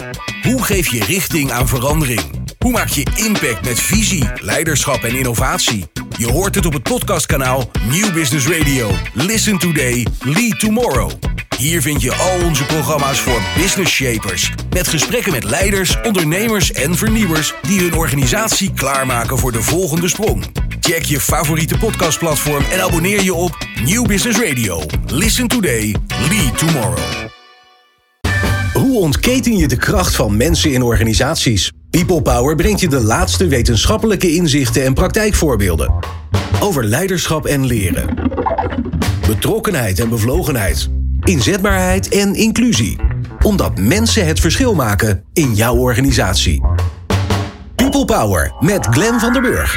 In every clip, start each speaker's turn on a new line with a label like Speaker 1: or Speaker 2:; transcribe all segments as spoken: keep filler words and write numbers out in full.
Speaker 1: Hoe geef je richting aan verandering? Hoe maak je impact met visie, leiderschap en innovatie? Je hoort het op het podcastkanaal Nieuw Business Radio. Listen today, lead tomorrow. Hier vind je al onze programma's voor business shapers. Met gesprekken met leiders, ondernemers en vernieuwers die hun organisatie klaarmaken voor de volgende sprong. Check je favoriete podcastplatform en abonneer je op Nieuw Business Radio. Listen today, lead tomorrow. Hoe ontketen je de kracht van mensen in organisaties? People Power brengt je de laatste wetenschappelijke inzichten en praktijkvoorbeelden. Over leiderschap en leren. Betrokkenheid en bevlogenheid. Inzetbaarheid en inclusie. Omdat mensen het verschil maken in jouw organisatie. People Power met Glenn van der Burg.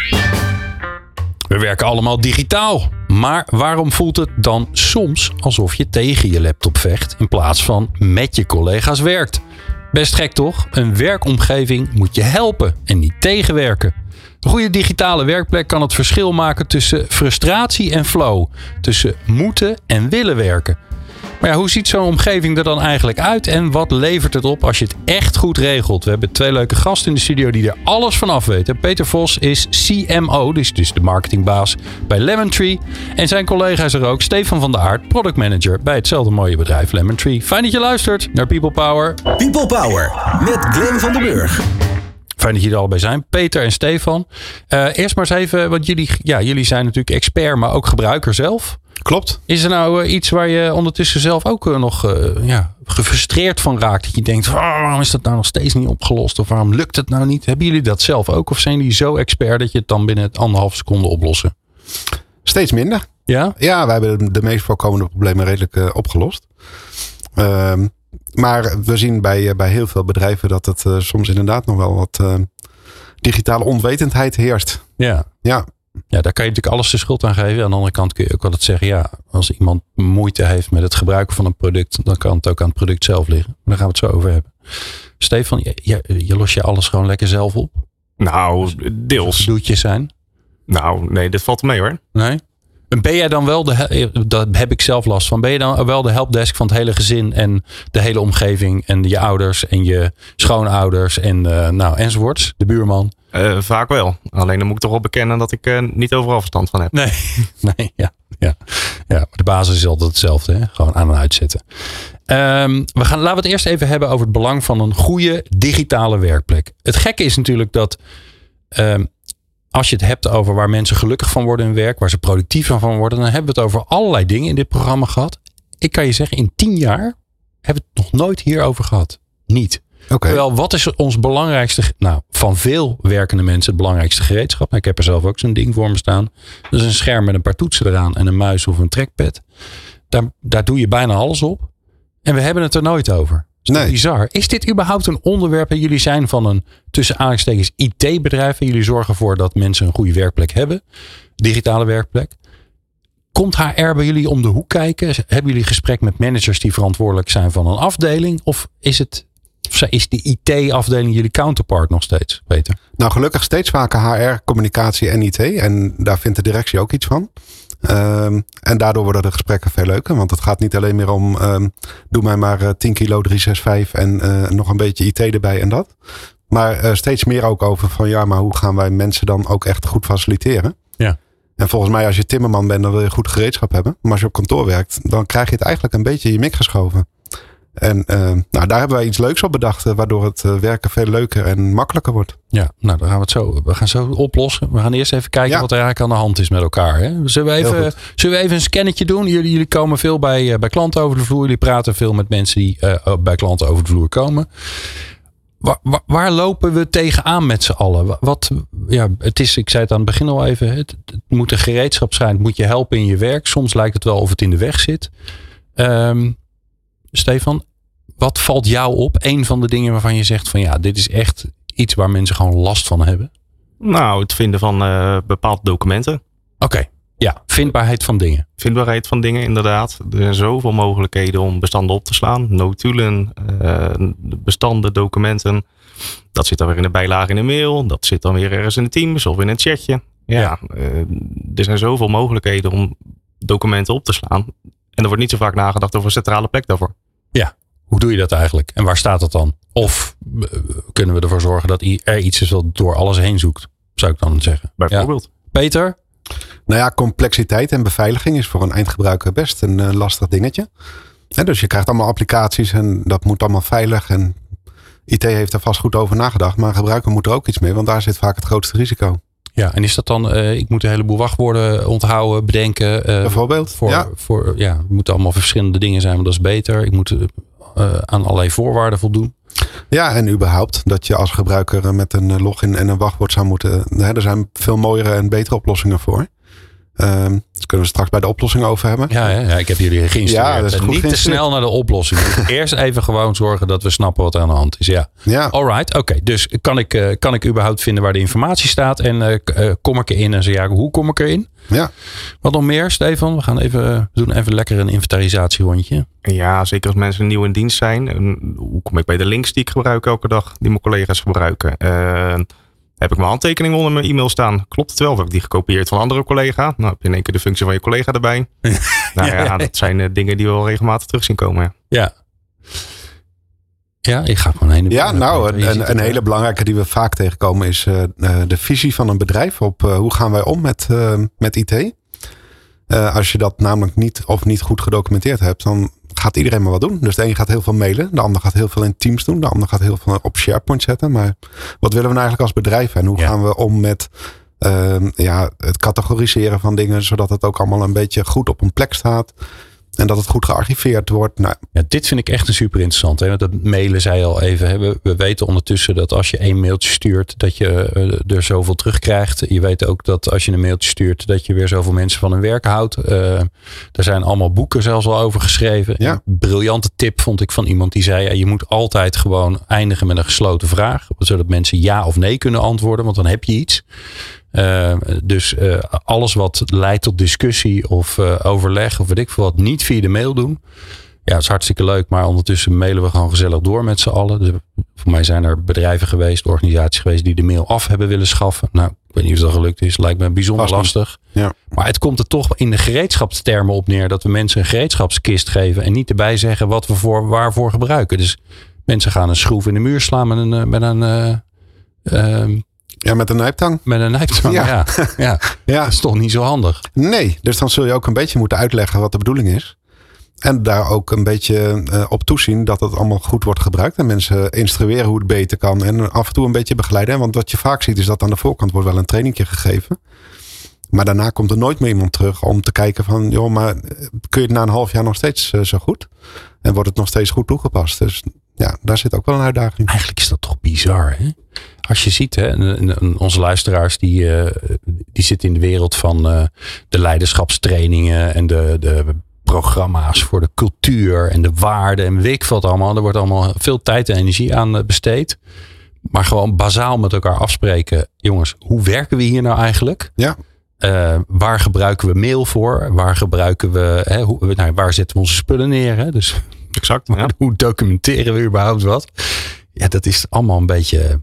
Speaker 2: We werken allemaal digitaal. Maar waarom voelt het dan soms alsof je tegen je laptop vecht in plaats van met je collega's werkt? Best gek toch? Een werkomgeving moet je helpen en niet tegenwerken. Een goede digitale werkplek kan het verschil maken tussen frustratie en flow. Tussen moeten en willen werken. Maar ja, hoe ziet zo'n omgeving er dan eigenlijk uit en wat levert het op als je het echt goed regelt? We hebben twee leuke gasten in de studio die er alles van af weten. Peter Vos is C M O, dus, dus de marketingbaas bij Lemon Tree. En zijn collega is er ook, Stefan van der Aart, product manager bij hetzelfde mooie bedrijf Lemon Tree. Fijn dat je luistert naar People Power.
Speaker 1: People Power met Glenn van der Burg.
Speaker 2: Fijn dat jullie er allebei zijn. Peter en Stefan. Uh, eerst maar eens even, want jullie, ja, jullie zijn natuurlijk expert, maar ook gebruiker zelf.
Speaker 3: Klopt.
Speaker 2: Is er nou uh, iets waar je ondertussen zelf ook uh, nog uh, ja, gefrustreerd van raakt? Dat je denkt, oh, waarom is dat nou nog steeds niet opgelost? Of waarom lukt het nou niet? Hebben jullie dat zelf ook? Of zijn jullie zo expert dat je het dan binnen het anderhalf seconde oplossen?
Speaker 3: Steeds minder.
Speaker 2: Ja?
Speaker 3: Ja, wij hebben de meest voorkomende problemen redelijk uh, opgelost. Uh, maar we zien bij, uh, bij heel veel bedrijven dat het uh, soms inderdaad nog wel wat uh, digitale onwetendheid heerst.
Speaker 2: Ja.
Speaker 3: Ja.
Speaker 2: Ja, daar kan je natuurlijk alles de schuld aan geven. Aan de andere kant kun je ook wel het zeggen. Ja, als iemand moeite heeft met het gebruiken van een product, dan kan het ook aan het product zelf liggen. Daar gaan we het zo over hebben. Stefan, je, je, je lost je alles gewoon lekker zelf op?
Speaker 4: Nou, deels.
Speaker 2: Doetjes zijn?
Speaker 4: Nou, nee, dit valt mee hoor.
Speaker 2: Nee? Ben jij dan wel de, daar heb ik zelf last van, ben je dan wel de helpdesk van het hele gezin en de hele omgeving en je ouders en je schoonouders en uh, nou enzovoorts, de buurman?
Speaker 4: Uh, vaak wel. Alleen dan moet ik toch wel bekennen dat ik uh, niet overal verstand van heb.
Speaker 2: Nee, nee ja, ja. ja, maar de basis is altijd hetzelfde, hè? Gewoon aan en uitzetten. Um, we gaan, laten we het eerst even hebben over het belang van een goede digitale werkplek. Het gekke is natuurlijk dat um, als je het hebt over waar mensen gelukkig van worden in werk, waar ze productief van worden, dan hebben we het over allerlei dingen in dit programma gehad. Ik kan je zeggen, in tien jaar hebben we het nog nooit hierover gehad. Niet.
Speaker 3: Okay.
Speaker 2: Terwijl, wat is ons belangrijkste, nou, van veel werkende mensen het belangrijkste gereedschap? Nou, ik heb er zelf ook zo'n ding voor me staan. Dat is een scherm met een paar toetsen eraan en een muis of een trackpad. Daar, daar doe je bijna alles op. En we hebben het er nooit over. Is
Speaker 3: nee.
Speaker 2: bizar. Is dit überhaupt een onderwerp? En jullie zijn van een tussen aanhalingstekens I T-bedrijf. En jullie zorgen ervoor dat mensen een goede werkplek hebben. Digitale werkplek. Komt H R bij jullie om de hoek kijken? Hebben jullie gesprek met managers die verantwoordelijk zijn van een afdeling? Of is het... Of is de I T-afdeling jullie counterpart nog steeds, Peter?
Speaker 3: Nou, gelukkig steeds vaker H R, communicatie en I T. En daar vindt de directie ook iets van. Um, en daardoor worden de gesprekken veel leuker. Want het gaat niet alleen meer om... Um, doe mij maar uh, tien kilo driehonderdzesenzestig en uh, nog een beetje I T erbij en dat. Maar uh, steeds meer ook over van... ja, maar hoe gaan wij mensen dan ook echt goed faciliteren?
Speaker 2: Ja.
Speaker 3: En volgens mij als je timmerman bent, dan wil je goed gereedschap hebben. Maar als je op kantoor werkt, dan krijg je het eigenlijk een beetje in je mik geschoven. En uh, nou, daar hebben wij iets leuks op bedacht, uh, waardoor het uh, werken veel leuker en makkelijker wordt.
Speaker 2: Ja, nou dan gaan we het zo, we gaan zo oplossen. We gaan eerst even kijken ja. wat er eigenlijk aan de hand is met elkaar. Hè? Zullen, we even, zullen we even een scannetje doen? Jullie, jullie komen veel bij, uh, bij klanten over de vloer. Jullie praten veel met mensen die uh, bij klanten over de vloer komen. Waar, waar, waar lopen we tegenaan met z'n allen? Wat, ja, het is, ik zei het aan het begin al even. Het, het moet een gereedschap zijn. Het moet je helpen in je werk. Soms lijkt het wel of het in de weg zit. Um, Stefan, wat valt jou op? Een van de dingen waarvan je zegt van ja, dit is echt iets waar mensen gewoon last van hebben.
Speaker 4: Nou, het vinden van uh, bepaalde documenten.
Speaker 2: Oké, okay. Ja, vindbaarheid van dingen.
Speaker 4: Vindbaarheid van dingen, inderdaad. Er zijn zoveel mogelijkheden om bestanden op te slaan. Notulen, uh, bestanden, documenten. Dat zit dan weer in de bijlage in de mail. Dat zit dan weer ergens in de Teams of in een chatje. Ja, ja uh, er zijn zoveel mogelijkheden om documenten op te slaan. En er wordt niet zo vaak nagedacht over een centrale plek daarvoor.
Speaker 2: Ja, Hoe doe je dat eigenlijk? En waar staat dat dan? Of uh, kunnen we ervoor zorgen dat er iets is wat door alles heen zoekt? Zou ik dan zeggen.
Speaker 4: Bijvoorbeeld.
Speaker 2: Ja. Peter?
Speaker 3: Nou ja, complexiteit en beveiliging is voor een eindgebruiker best een uh, lastig dingetje. En dus je krijgt allemaal applicaties en dat moet allemaal veilig. En I T heeft er vast goed over nagedacht. Maar een gebruiker moet er ook iets mee, want daar zit vaak het grootste risico.
Speaker 2: Ja, en is dat dan, uh, ik moet een heleboel wachtwoorden onthouden, bedenken. Uh,
Speaker 3: Bijvoorbeeld,
Speaker 2: voor,
Speaker 3: ja.
Speaker 2: Voor, ja. Het moeten allemaal verschillende dingen zijn, maar dat is beter. Ik moet uh, aan allerlei voorwaarden voldoen.
Speaker 3: Ja, en überhaupt dat je als gebruiker met een login en een wachtwoord zou moeten. Hè, er zijn veel mooiere en betere oplossingen voor. Um, daar kunnen we straks bij de oplossing over hebben.
Speaker 2: Ja, ja, ja ik heb jullie geïnstrueerd.
Speaker 3: Ja, dat is goed
Speaker 2: niet te snel naar de oplossing. We moeten eerst even gewoon zorgen dat we snappen wat er aan de hand is. Ja.
Speaker 3: Ja.
Speaker 2: Alright, oké. Okay. Dus kan ik, uh, kan ik überhaupt vinden waar de informatie staat? En uh, uh, kom ik erin? En zo ja, hoe kom ik erin?
Speaker 3: Ja.
Speaker 2: Wat nog meer, Stefan? We gaan even we doen even lekker een inventarisatierondje.
Speaker 4: Ja, zeker als mensen nieuw in dienst zijn. En hoe kom ik bij de links die ik gebruik elke dag, die mijn collega's gebruiken? Uh, heb ik mijn handtekening onder mijn e-mail staan? Klopt het wel? Of heb ik die gekopieerd van een andere collega? Nou heb je in één keer de functie van je collega erbij. Nou ja, ja, dat zijn uh, dingen die we wel regelmatig terug zien komen.
Speaker 2: Ja. Ja, ik ga gewoon heen.
Speaker 3: Ja, nou, een, een, een hele belangrijke die we vaak tegenkomen is uh, de visie van een bedrijf op uh, hoe gaan wij om met, uh, met I T. Uh, als je dat namelijk niet of niet goed gedocumenteerd hebt, dan gaat iedereen maar wat doen. Dus de een gaat heel veel mailen, de ander gaat heel veel in Teams doen, de ander gaat heel veel op SharePoint zetten. Maar wat willen we nou eigenlijk als bedrijf en hoe ja. gaan we om met uh, ja, het categoriseren van dingen, zodat het ook allemaal een beetje goed op een plek staat. En dat het goed gearchiveerd wordt. Nou.
Speaker 2: Ja, dit vind ik echt een super interessant. Hè? Want dat mailen zei al even. Hè? We, we weten ondertussen dat als je één mailtje stuurt, dat je uh, er zoveel terugkrijgt. Je weet ook dat als je een mailtje stuurt, dat je weer zoveel mensen van hun werk houdt. Uh, er zijn allemaal boeken zelfs al over geschreven.
Speaker 3: Ja.
Speaker 2: Een briljante tip vond ik van iemand die zei, ja, je moet altijd gewoon eindigen met een gesloten vraag. Zodat mensen ja of nee kunnen antwoorden. Want dan heb je iets. Uh, dus uh, alles wat leidt tot discussie of uh, overleg of weet ik veel wat, niet via de mail doen. Ja, dat is hartstikke leuk, maar ondertussen mailen we gewoon gezellig door met z'n allen. Dus voor mij zijn er bedrijven geweest, organisaties geweest die de mail af hebben willen schaffen. Nou, ik weet niet of dat gelukt is. Lijkt me bijzonder lastig.
Speaker 3: Ja.
Speaker 2: Maar het komt er toch in de gereedschapstermen op neer dat we mensen een gereedschapskist geven en niet erbij zeggen wat we voor, waarvoor gebruiken. Dus mensen gaan een schroef in de muur slaan met een... Met een uh, uh,
Speaker 3: Ja, met een nijptang.
Speaker 2: Met een nijptang, ja. Ja. ja. ja. Dat is toch niet zo handig?
Speaker 3: Nee, dus dan zul je ook een beetje moeten uitleggen wat de bedoeling is. En daar ook een beetje uh, op toezien dat het allemaal goed wordt gebruikt. En mensen instrueren hoe het beter kan. En af en toe een beetje begeleiden. Want wat je vaak ziet is dat aan de voorkant wordt wel een trainingje gegeven. Maar daarna komt er nooit meer iemand terug om te kijken van... joh, maar kun je het na een half jaar nog steeds uh, zo goed? En wordt het nog steeds goed toegepast? Dus ja, daar zit ook wel een uitdaging.
Speaker 2: Eigenlijk is dat toch bizar, hè? Als je ziet, hè, onze luisteraars die, uh, die zitten in de wereld van uh, de leiderschapstrainingen en de, de programma's voor de cultuur en de waarden en weet ik wat allemaal. Er wordt allemaal veel tijd en energie aan besteed. Maar gewoon bazaal met elkaar afspreken. Jongens, hoe werken we hier nou eigenlijk?
Speaker 3: Ja.
Speaker 2: Uh, waar gebruiken we mail voor? Waar gebruiken we, hè, hoe, nou, waar zetten we onze spullen neer? Hè? Dus
Speaker 4: exact. Ja.
Speaker 2: Hoe documenteren we überhaupt wat? Ja, dat is allemaal een beetje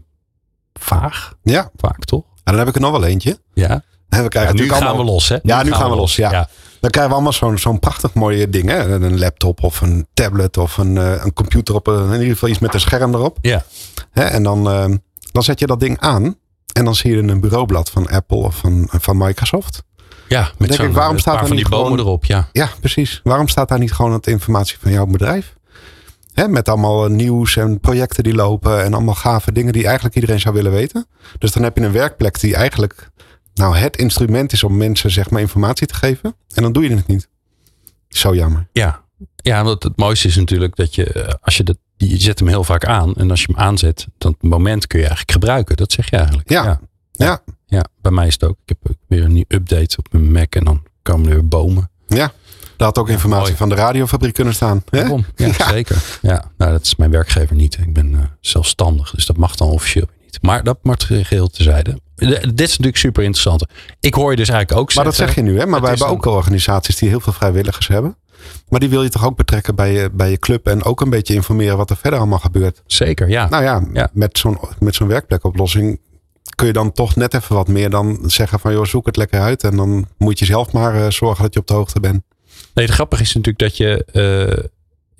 Speaker 2: vaag.
Speaker 3: Ja.
Speaker 2: Vaak toch?
Speaker 3: En dan heb ik er nog wel eentje.
Speaker 2: Ja.
Speaker 3: En we krijgen
Speaker 2: ja, nu gaan
Speaker 3: allemaal...
Speaker 2: we los, hè?
Speaker 3: Ja,
Speaker 2: nu,
Speaker 3: nu gaan, gaan we los. Ja.
Speaker 2: Ja.
Speaker 3: Dan krijgen we allemaal zo'n zo'n prachtig mooie ding. Hè? Een laptop of een tablet of een, uh, een computer op. Een, in ieder geval iets met een scherm erop.
Speaker 2: Ja.
Speaker 3: Hè? En dan, uh, dan zet je dat ding aan. En dan zie je een bureaublad van Apple of van, van Microsoft.
Speaker 2: Ja, met
Speaker 3: denk ik, waarom staat
Speaker 2: paar
Speaker 3: er
Speaker 2: van
Speaker 3: niet
Speaker 2: die bomen
Speaker 3: gewoon...
Speaker 2: erop, ja.
Speaker 3: Ja, precies. Waarom staat daar niet gewoon het informatie van jouw bedrijf? Hè, met allemaal nieuws en projecten die lopen en allemaal gave dingen die eigenlijk iedereen zou willen weten. Dus dan heb je een werkplek die eigenlijk nou het instrument is om mensen zeg maar informatie te geven. En dan doe je het niet. Zo jammer.
Speaker 2: Ja, ja, want het mooiste is natuurlijk dat je, als je dat, je zet hem heel vaak aan. En als je hem aanzet, dan het moment kun je eigenlijk gebruiken. Dat zeg je eigenlijk.
Speaker 3: Ja. Ja.
Speaker 2: Ja, ja bij mij is het ook. Ik heb weer een nieuw update op mijn Mac en dan komen er weer bomen.
Speaker 3: Ja. Daar had ook informatie Mooi. van de radiofabriek kunnen staan. Hè?
Speaker 2: Ja, ja, zeker. Ja, nou, dat is mijn werkgever niet. Ik ben uh, zelfstandig, dus dat mag dan officieel niet. Maar dat mag geheel terzijde. Dit is natuurlijk super interessant. Ik hoor je dus eigenlijk ook
Speaker 3: maar
Speaker 2: zeggen.
Speaker 3: Maar dat zeg je nu, hè? Maar wij hebben ook organisaties die heel veel vrijwilligers hebben. Maar die wil je toch ook betrekken bij je, bij je club en ook een beetje informeren wat er verder allemaal gebeurt.
Speaker 2: Zeker, ja.
Speaker 3: Nou ja, ja. met zo'n met zo'n werkplekoplossing kun je dan toch net even wat meer dan zeggen van joh, zoek het lekker uit. En dan moet je zelf maar uh, zorgen dat je op de hoogte bent.
Speaker 2: Nee, het grappige is natuurlijk dat je... Uh,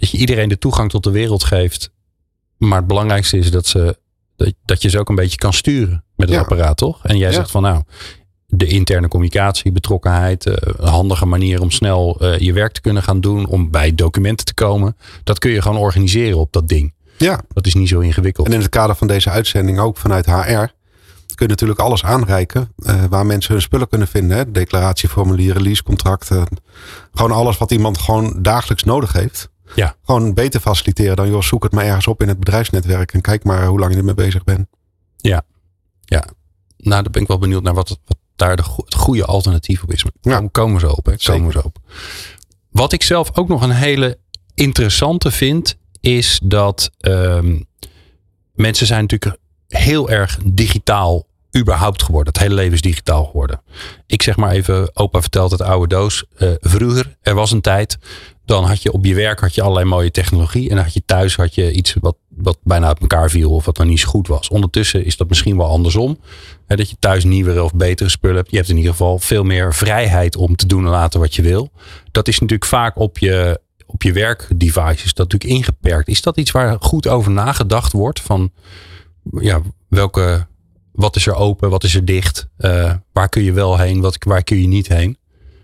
Speaker 2: dat je iedereen de toegang tot de wereld geeft. Maar het belangrijkste is dat, ze, dat, dat je ze ook een beetje kan sturen met het ja. apparaat, toch? En jij ja. zegt van nou, de interne communicatie, betrokkenheid, uh, een handige manier om snel uh, je werk te kunnen gaan doen, om bij documenten te komen. Dat kun je gewoon organiseren op dat ding.
Speaker 3: Ja.
Speaker 2: Dat is niet zo ingewikkeld.
Speaker 3: En in het kader van deze uitzending ook vanuit H R kun je natuurlijk alles aanreiken uh, waar mensen hun spullen kunnen vinden. Hè? Declaratieformulieren, leasecontracten. Gewoon alles wat iemand gewoon dagelijks nodig heeft.
Speaker 2: Ja.
Speaker 3: Gewoon beter faciliteren dan joh, zoek het maar ergens op in het bedrijfsnetwerk en kijk maar hoe lang je ermee bezig bent.
Speaker 2: Ja, ja. Nou, daar ben ik wel benieuwd naar wat, wat daar de go- het goede alternatief op is. Maar ja. Komen we zo op. Hè? Komen we zo op. Wat ik zelf ook nog een hele interessante vind, is dat um, mensen zijn natuurlijk heel erg digitaal überhaupt geworden. Het hele leven is digitaal geworden. Ik zeg maar even, opa vertelt het oude doos. Uh, vroeger, er was een tijd, dan had je op je werk had je allerlei mooie technologie. En dan had je thuis had je iets wat, wat bijna uit elkaar viel of wat dan niet zo goed was. Ondertussen is dat misschien wel andersom. Hè, dat je thuis nieuwere of betere spullen hebt. Je hebt in ieder geval veel meer vrijheid om te doen en laten wat je wil. Dat is natuurlijk vaak op je, op je werkdevices dat natuurlijk ingeperkt. Is dat iets waar goed over nagedacht wordt? Van ja, welke, wat is er open, wat is er dicht? Uh, waar kun je wel heen, wat, waar kun je niet heen?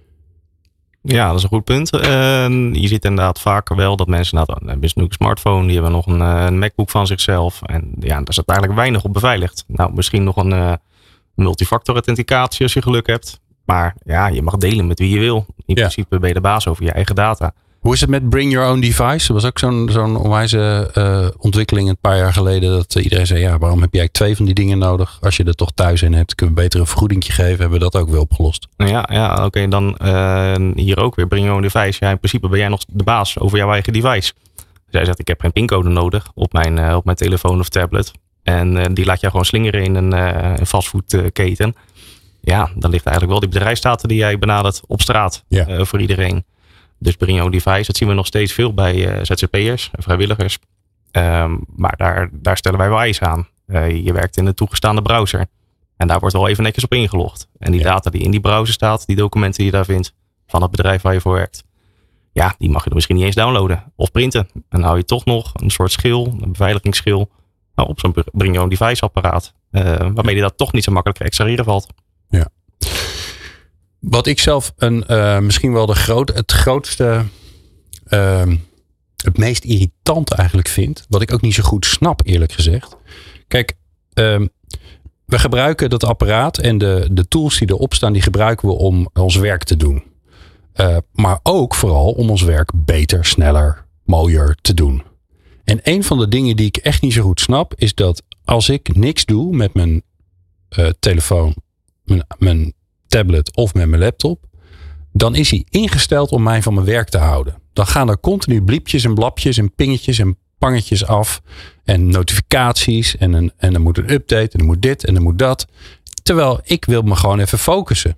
Speaker 4: Ja, dat is een goed punt. Uh, je ziet inderdaad vaker wel dat mensen, nou, dan hebben ze nu een smartphone, die hebben nog een, een MacBook van zichzelf. En ja, daar zit eigenlijk weinig op beveiligd. Nou, misschien nog een uh, multifactor authenticatie als je geluk hebt. Maar ja, je mag delen met wie je wil. In ja. principe ben je de baas over je eigen data.
Speaker 2: Hoe is het met Bring Your Own Device? Dat was ook zo'n, zo'n onwijze uh, ontwikkeling een paar jaar geleden. Dat uh, iedereen zei, ja, waarom heb jij twee van die dingen nodig? Als je er toch thuis in hebt, kunnen we beter een vergoedingje geven. Hebben we dat ook weer opgelost?
Speaker 4: Ja, ja oké. Okay, dan uh, hier ook weer Bring Your Own Device. Ja, in principe ben jij nog de baas over jouw eigen device. Zij zegt, ik heb geen pincode nodig op mijn, uh, op mijn telefoon of tablet. En uh, die laat je gewoon slingeren in een, uh, een fastfoodketen. Ja, dan ligt eigenlijk wel die bedrijfsdata die jij benadert op straat ja. uh, voor iedereen. Dus Bring Your Own Device, dat zien we nog steeds veel bij uh, Z Z P'ers en vrijwilligers. Um, maar daar, daar stellen wij wel eisen aan. Uh, je werkt in een toegestaande browser. En daar wordt wel even netjes op ingelogd. En die ja. data die in die browser staat, die documenten die je daar vindt van het bedrijf waar je voor werkt. Ja, die mag je er misschien niet eens downloaden of printen. En dan hou je toch nog een soort schil, een beveiligingsschil, nou, op zo'n Bring Your Own Device apparaat. Uh, waarmee die dat toch niet zo makkelijk extraheren valt.
Speaker 2: Ja. Wat ik zelf een, uh, misschien wel de groot, het grootste, uh, het meest irritante eigenlijk vind. Wat ik ook niet zo goed snap eerlijk gezegd. Kijk, uh, we gebruiken dat apparaat en de, de tools die erop staan, die gebruiken we om ons werk te doen. Uh, maar ook vooral om ons werk beter, sneller, mooier te doen. En een van de dingen die ik echt niet zo goed snap, is dat als ik niks doe met mijn uh, telefoon, mijn, mijn tablet of met mijn laptop, dan is hij ingesteld om mij van mijn werk te houden. Dan gaan er continu bliepjes en blapjes en pingetjes en pangetjes af en notificaties en, een, en er moet een update en er moet dit en er moet dat. Terwijl ik wil me gewoon even focussen.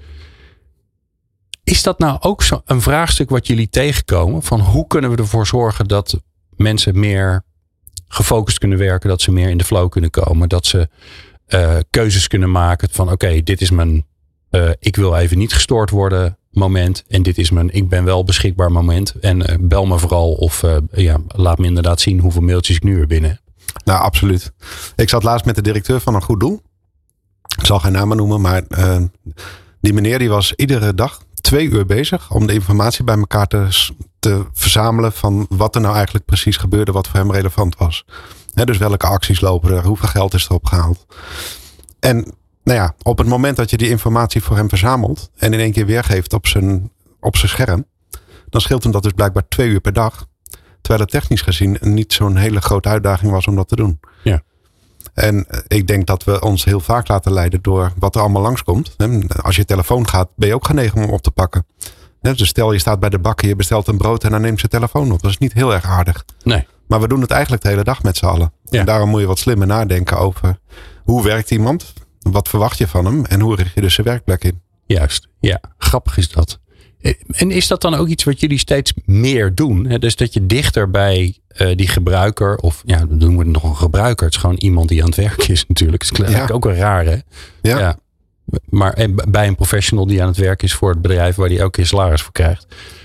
Speaker 2: Is dat nou ook zo een vraagstuk wat jullie tegenkomen? Van hoe kunnen we ervoor zorgen dat mensen meer gefocust kunnen werken, dat ze meer in de flow kunnen komen, dat ze uh, keuzes kunnen maken van oké, okay, dit is mijn Uh, ik wil even niet gestoord worden moment. En dit is mijn ik ben wel beschikbaar moment. En uh, bel me vooral of uh, ja, laat me inderdaad zien hoeveel mailtjes ik nu weer binnen heb.
Speaker 3: Nou, absoluut. Ik zat laatst met de directeur van een goed doel. Ik zal geen namen noemen, maar uh, die meneer die was iedere dag twee uur bezig om de informatie bij elkaar te, te verzamelen van wat er nou eigenlijk precies gebeurde, wat voor hem relevant was. He, dus welke acties lopen er, hoeveel geld is er opgehaald. En nou ja, op het moment dat je die informatie voor hem verzamelt en in één keer weergeeft op zijn, op zijn scherm, dan scheelt hem dat dus blijkbaar twee uur per dag. Terwijl het technisch gezien niet zo'n hele grote uitdaging was om dat te doen.
Speaker 2: Ja.
Speaker 3: En ik denk dat we ons heel vaak laten leiden door wat er allemaal langskomt. Als je telefoon gaat, ben je ook genegen om op te pakken. Dus stel je staat bij de bakker, je bestelt een brood en dan neemt je telefoon op. Dat is niet heel erg aardig.
Speaker 2: Nee.
Speaker 3: Maar we doen het eigenlijk de hele dag met z'n allen. Ja. En daarom moet je wat slimmer nadenken over hoe werkt iemand? Wat verwacht je van hem? En hoe richt je dus zijn werkplek in?
Speaker 2: Juist, ja. Grappig is dat. En is dat dan ook iets wat jullie steeds meer doen? Dus dat je dichter bij uh, die gebruiker, of ja, we noemen het nog een gebruiker. Het is gewoon iemand die aan het werk is natuurlijk. Dat is eigenlijk ja. ook wel raar, hè?
Speaker 3: Ja.
Speaker 2: ja. Maar bij een professional die aan het werk is voor het bedrijf waar die elke keer salaris voor krijgt.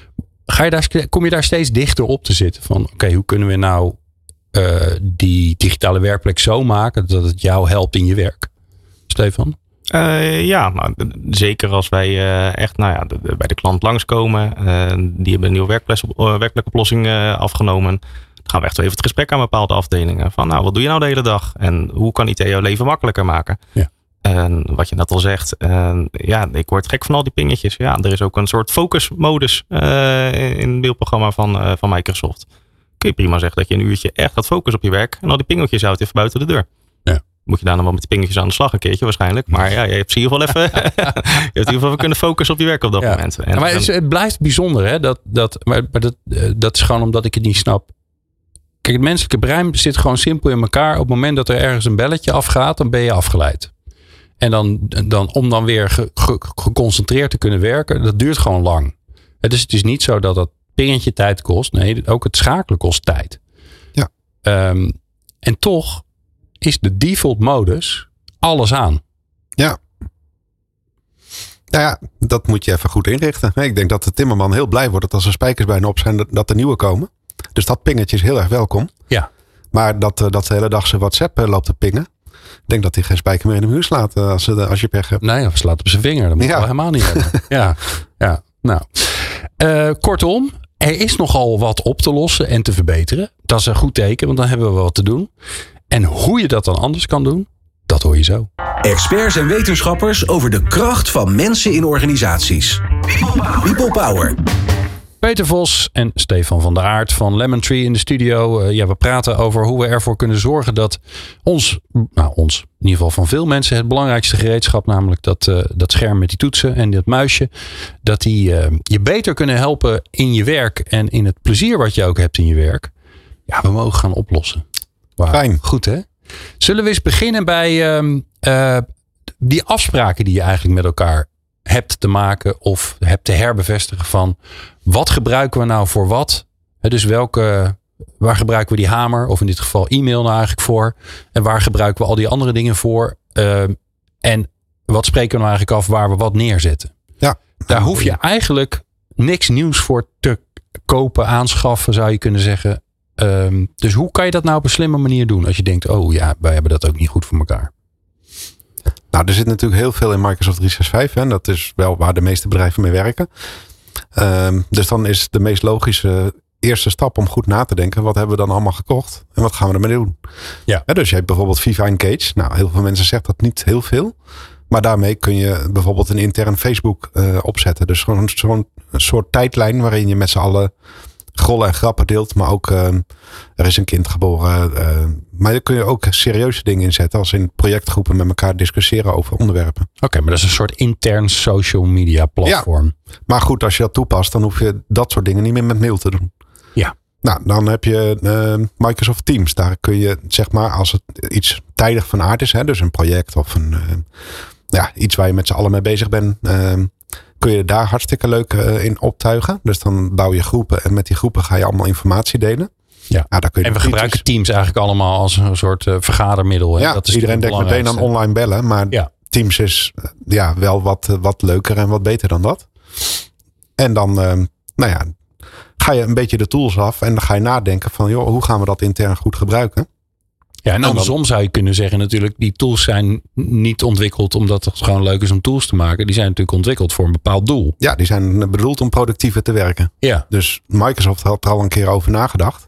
Speaker 2: ga je daar, kom je daar steeds dichter op te zitten? Van oké, okay, hoe kunnen we nou uh, die digitale werkplek zo maken dat het jou helpt in je werk? Stefan?
Speaker 4: Uh, ja, nou, zeker als wij uh, echt nou ja, de, de, bij de klant langskomen. Uh, die hebben een nieuwe werkplek, uh, werkplekoplossing uh, afgenomen. Dan gaan we echt even het gesprek aan bepaalde afdelingen. Van nou, wat doe je nou de hele dag? En hoe kan I T jouw leven makkelijker maken?
Speaker 2: Ja.
Speaker 4: En wat je net al zegt, uh, ja, ik word gek van al die pingetjes. Ja, er is ook een soort focusmodus uh, in het beeldprogramma van, uh, van Microsoft. Kun je prima zeggen dat je een uurtje echt gaat focussen op je werk. En al die pingeltjes houdt even buiten de deur.
Speaker 2: Ja.
Speaker 4: Moet je daar nog wel met die pingetjes aan de slag een keertje waarschijnlijk. Maar ja, je hebt in ieder geval even, je hebt in ieder geval kunnen focussen op je werk op dat
Speaker 2: ja.
Speaker 4: moment. En
Speaker 2: ja, maar het, is, het blijft bijzonder, hè? Dat, dat, maar maar dat, dat is gewoon omdat ik het niet snap. Kijk, het menselijke brein zit gewoon simpel in elkaar. Op het moment dat er ergens een belletje afgaat, dan ben je afgeleid. En dan, dan om dan weer ge, ge, geconcentreerd te kunnen werken, dat duurt gewoon lang. Dus het is niet zo dat dat pingetje tijd kost. Nee, ook het schakelen kost tijd.
Speaker 3: Ja.
Speaker 2: Um, en toch is de default modus alles aan.
Speaker 3: Ja. Nou ja, dat moet je even goed inrichten. Ik denk dat de timmerman heel blij wordt dat als er spijkers bijna op zijn, dat er nieuwe komen. Dus dat pingetje is heel erg welkom.
Speaker 2: Ja.
Speaker 3: Maar dat, dat de hele dag zijn WhatsApp loopt te pingen. Ik denk dat hij geen spijker meer in de muur slaat als, als je pech hebt.
Speaker 2: Nee, of slaat op zijn vinger. Dat moet je
Speaker 3: ja.
Speaker 2: wel helemaal niet hebben. Ja, ja. Nou. Uh, kortom, er is nogal wat op te lossen en te verbeteren. Dat is een goed teken, want dan hebben we wat te doen. En hoe je dat dan anders kan doen, dat hoor je zo.
Speaker 1: Experts en wetenschappers over de kracht van mensen in organisaties. People Power.
Speaker 2: Peter Vos en Stefan van der Aart van Lemon Tree in de studio. Uh, ja, we praten over hoe we ervoor kunnen zorgen dat ons, nou ons, in ieder geval van veel mensen, het belangrijkste gereedschap, namelijk dat, uh, dat scherm met die toetsen en dat muisje, dat die uh, je beter kunnen helpen in je werk en in het plezier wat je ook hebt in je werk. Ja, we mogen gaan oplossen. Wow.
Speaker 3: Fijn.
Speaker 2: Goed, hè? Zullen we eens beginnen bij um, uh, die afspraken die je eigenlijk met elkaar hebt te maken of hebt te herbevestigen van wat gebruiken we nou voor wat? He, dus welke, waar gebruiken we die hamer of in dit geval e-mail nou eigenlijk voor? En waar gebruiken we al die andere dingen voor? Uh, en wat spreken we nou eigenlijk af waar we wat neerzetten?
Speaker 3: Ja.
Speaker 2: Daar hoef je eigenlijk niks nieuws voor te kopen, aanschaffen zou je kunnen zeggen. Um, dus hoe kan je dat nou op een slimme manier doen? Als je denkt, oh ja, wij hebben dat ook niet goed voor elkaar.
Speaker 3: Nou, er zit natuurlijk heel veel in Microsoft driehonderdzesenzestig vijf. En dat is wel waar de meeste bedrijven mee werken. Um, dus dan is de meest logische eerste stap om goed na te denken. Wat hebben we dan allemaal gekocht? En wat gaan we ermee doen?
Speaker 2: Ja.
Speaker 3: Ja, dus je hebt bijvoorbeeld Viva Engage. Nou, heel veel mensen zeggen dat niet heel veel. Maar daarmee kun je bijvoorbeeld een intern Facebook uh, opzetten. Dus gewoon zo'n soort tijdlijn waarin je met z'n allen grollen en grappen deelt. Maar ook uh, er is een kind geboren. Uh, maar daar kun je ook serieuze dingen inzetten. Als in projectgroepen met elkaar discussiëren over onderwerpen.
Speaker 2: Oké, okay, maar dat is een soort intern social media platform.
Speaker 3: Ja, maar goed, als je dat toepast, dan hoef je dat soort dingen niet meer met mail te doen.
Speaker 2: Ja.
Speaker 3: Nou, dan heb je uh, Microsoft Teams. Daar kun je, zeg maar, als het iets tijdig van aard is. Hè, dus een project of een, uh, ja, iets waar je met z'n allen mee bezig bent. Uh, kun je daar hartstikke leuk uh, in optuigen. Dus dan bouw je groepen. En met die groepen ga je allemaal informatie delen.
Speaker 2: Ja.
Speaker 3: Nou, daar kun je
Speaker 2: en we gebruiken
Speaker 3: iets...
Speaker 2: Teams eigenlijk allemaal als een soort uh, vergadermiddel. Hè?
Speaker 3: Ja,
Speaker 2: dat is
Speaker 3: iedereen denkt meteen aan online bellen. Maar ja. Teams is uh, ja, wel wat, wat leuker en wat beter dan dat. En dan, uh, nou ja, ga je een beetje de tools af. En dan ga je nadenken van, joh, hoe gaan we dat intern goed gebruiken?
Speaker 2: Ja, en andersom dan zou je kunnen zeggen natuurlijk, die tools zijn niet ontwikkeld omdat het gewoon leuk is om tools te maken. Die zijn natuurlijk ontwikkeld voor een bepaald doel.
Speaker 3: Ja, die zijn bedoeld om productiever te werken.
Speaker 2: Ja.
Speaker 3: Dus Microsoft had er al een keer over nagedacht.